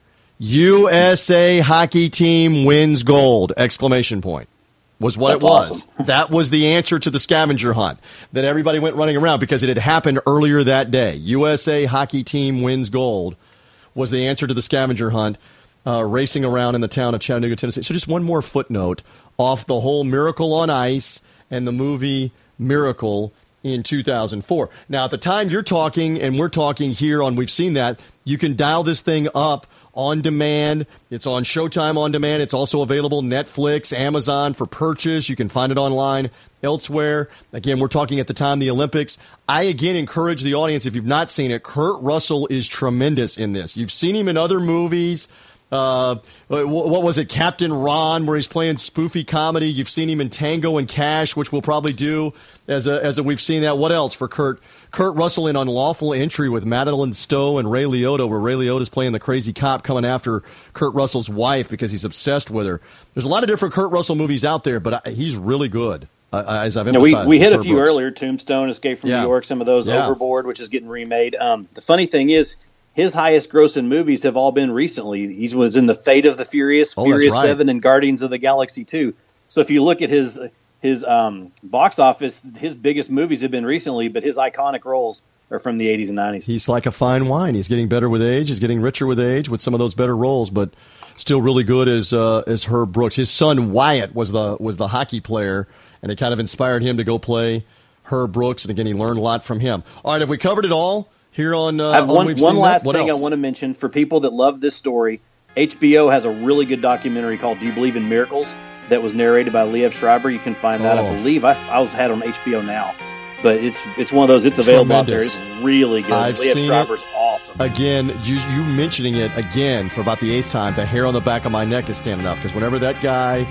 USA hockey team wins gold! ! Was what That's it was. awesome. That was the answer to the scavenger hunt that everybody went running around because it had happened earlier that day. USA hockey team wins gold was the answer to the scavenger hunt, racing around in the town of Chattanooga, Tennessee. So just one more footnote off the whole Miracle on Ice and the movie Miracle in 2004. Now, at the time you're talking and we're talking here on We've Seen That, you can dial this thing up on demand. It's on Showtime on demand. It's also available Netflix, Amazon for purchase. You can find it online elsewhere. Again, we're talking at the time the Olympics. I again encourage the audience, if you've not seen it, Kurt Russell is tremendous in this. You've seen him in other movies. What was it, Captain Ron, where he's playing spoofy comedy. You've seen him in Tango and Cash, which we'll probably do as a We've Seen That. What else for Kurt Russell in Unlawful Entry with Madeline Stowe and Ray Liotta, where Ray Liotta's playing the crazy cop coming after Kurt Russell's wife because he's obsessed with her. There's a lot of different Kurt Russell movies out there, but he's really good. As I've emphasized, we hit a few earlier, Tombstone, Escape from New York, some of those, Overboard, which is getting remade. The funny thing is, his highest grossing movies have all been recently. He was in The Fate of the Furious, Furious 7, and Guardians of the Galaxy 2. So if you look at his box office, his biggest movies have been recently, but his iconic roles are from the 80s and 90s. He's like a fine wine. He's getting better with age. He's getting richer with age with some of those better roles, but still really good as Herb Brooks. His son Wyatt was the hockey player, and it kind of inspired him to go play Herb Brooks. And again, he learned a lot from him. All right, have we covered it all here on? I have one last thing else? I want to mention for people that love this story. HBO has a really good documentary called "Do You Believe in Miracles?" that was narrated by Liev Schreiber. You can find that. I believe I had on HBO Now. But it's one of those. It's available Tremendous. out there. It's really good. Liev Schreiber's awesome. Again, you mentioning it again for about the 8th time. The hair on the back of my neck is standing up because whenever that guy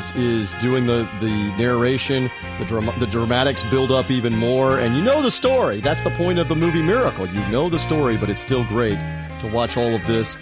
is doing the narration, the dramatics build up even more, and you know the story. That's the point of the movie Miracle. You know the story, but it's still great to watch all of this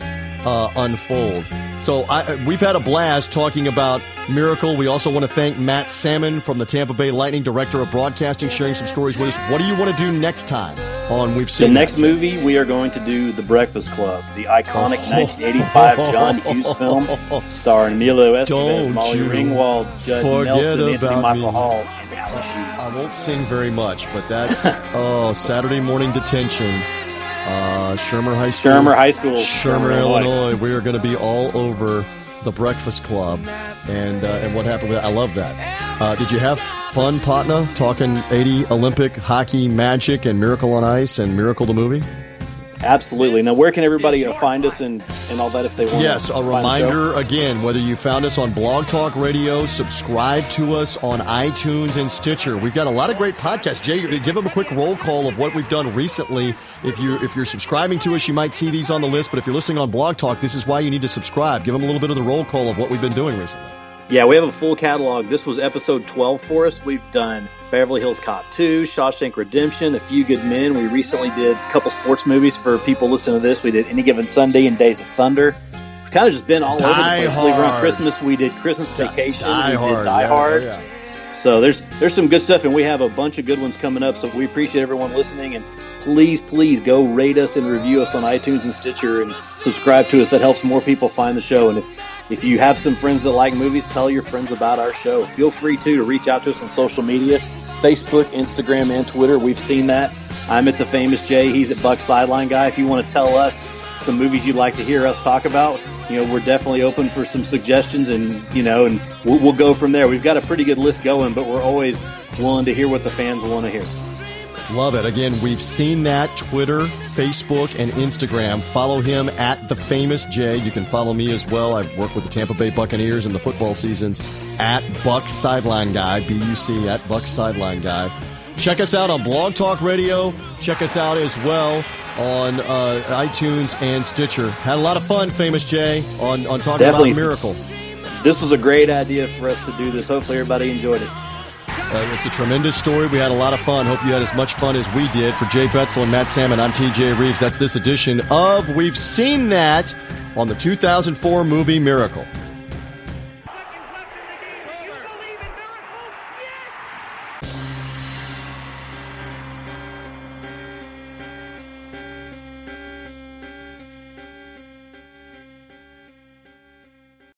unfold. So we've had a blast talking about Miracle. We also want to thank Matt Salmon from the Tampa Bay Lightning, Director of Broadcasting, sharing some stories with us. What do you want to do next time on We've Seen The next movie, we are going to do The Breakfast Club, the iconic 1985 John Hughes film starring Emilio Estevez, Molly Ringwald, Judd Nelson, Anthony Michael Hall, and Alan Sheets. I won't sing very much, but that's Saturday morning detention. Shermer High School, Shermer, Illinois. We are going to be all over The Breakfast Club and what happened with it. I love that. Did you have fun, Patna, talking 80 Olympic hockey magic and Miracle on Ice and Miracle the movie? Absolutely. Now, where can everybody find us and all that if they want? Yes, a reminder again, whether you found us on Blog Talk Radio, subscribe to us on iTunes and Stitcher. We've got a lot of great podcasts. Jay, give them a quick roll call of what we've done recently. If you're subscribing to us, you might see these on the list, but if you're listening on Blog Talk, this is why you need to subscribe. Give them a little bit of the roll call of what we've been doing recently. Yeah, we have a full catalog. This was episode 12 for us. We've done Beverly Hills Cop 2, Shawshank Redemption, A Few Good Men. We recently did a couple sports movies for people listening to this. We did Any Given Sunday and Days of Thunder. We've kind of just been all over the place. Around Christmas, we did Christmas Vacation. We did Die Hard. Yeah. So there's some good stuff, and we have a bunch of good ones coming up. So we appreciate everyone listening, and please go rate us and review us on iTunes and Stitcher and subscribe to us. That helps more people find the show. And if you have some friends that like movies, tell your friends about our show. Feel free to reach out to us on social media, Facebook, Instagram, and Twitter. We've seen that. I'm at The Famous Jay. He's at Buck Sideline Guy. If you want to tell us some movies you'd like to hear us talk about, we're definitely open for some suggestions, and we'll go from there. We've got a pretty good list going, but we're always willing to hear what the fans want to hear. Love it. Again, We've Seen That, Twitter, Facebook, and Instagram. Follow him at The Famous Jay. You can follow me as well. I've worked with the Tampa Bay Buccaneers in the football seasons at Buck Sideline Guy, BUC, at Buck Sideline Guy. Check us out on Blog Talk Radio. Check us out as well on iTunes and Stitcher. Had a lot of fun, Famous Jay, on talking about Miracle. This was a great idea for us to do this. Hopefully everybody enjoyed it. It's a tremendous story. We had a lot of fun. Hope you had as much fun as we did. For Jay Betzel and Matt Salmon, I'm TJ Reeves. That's this edition of We've Seen That on the 2004 movie Miracle.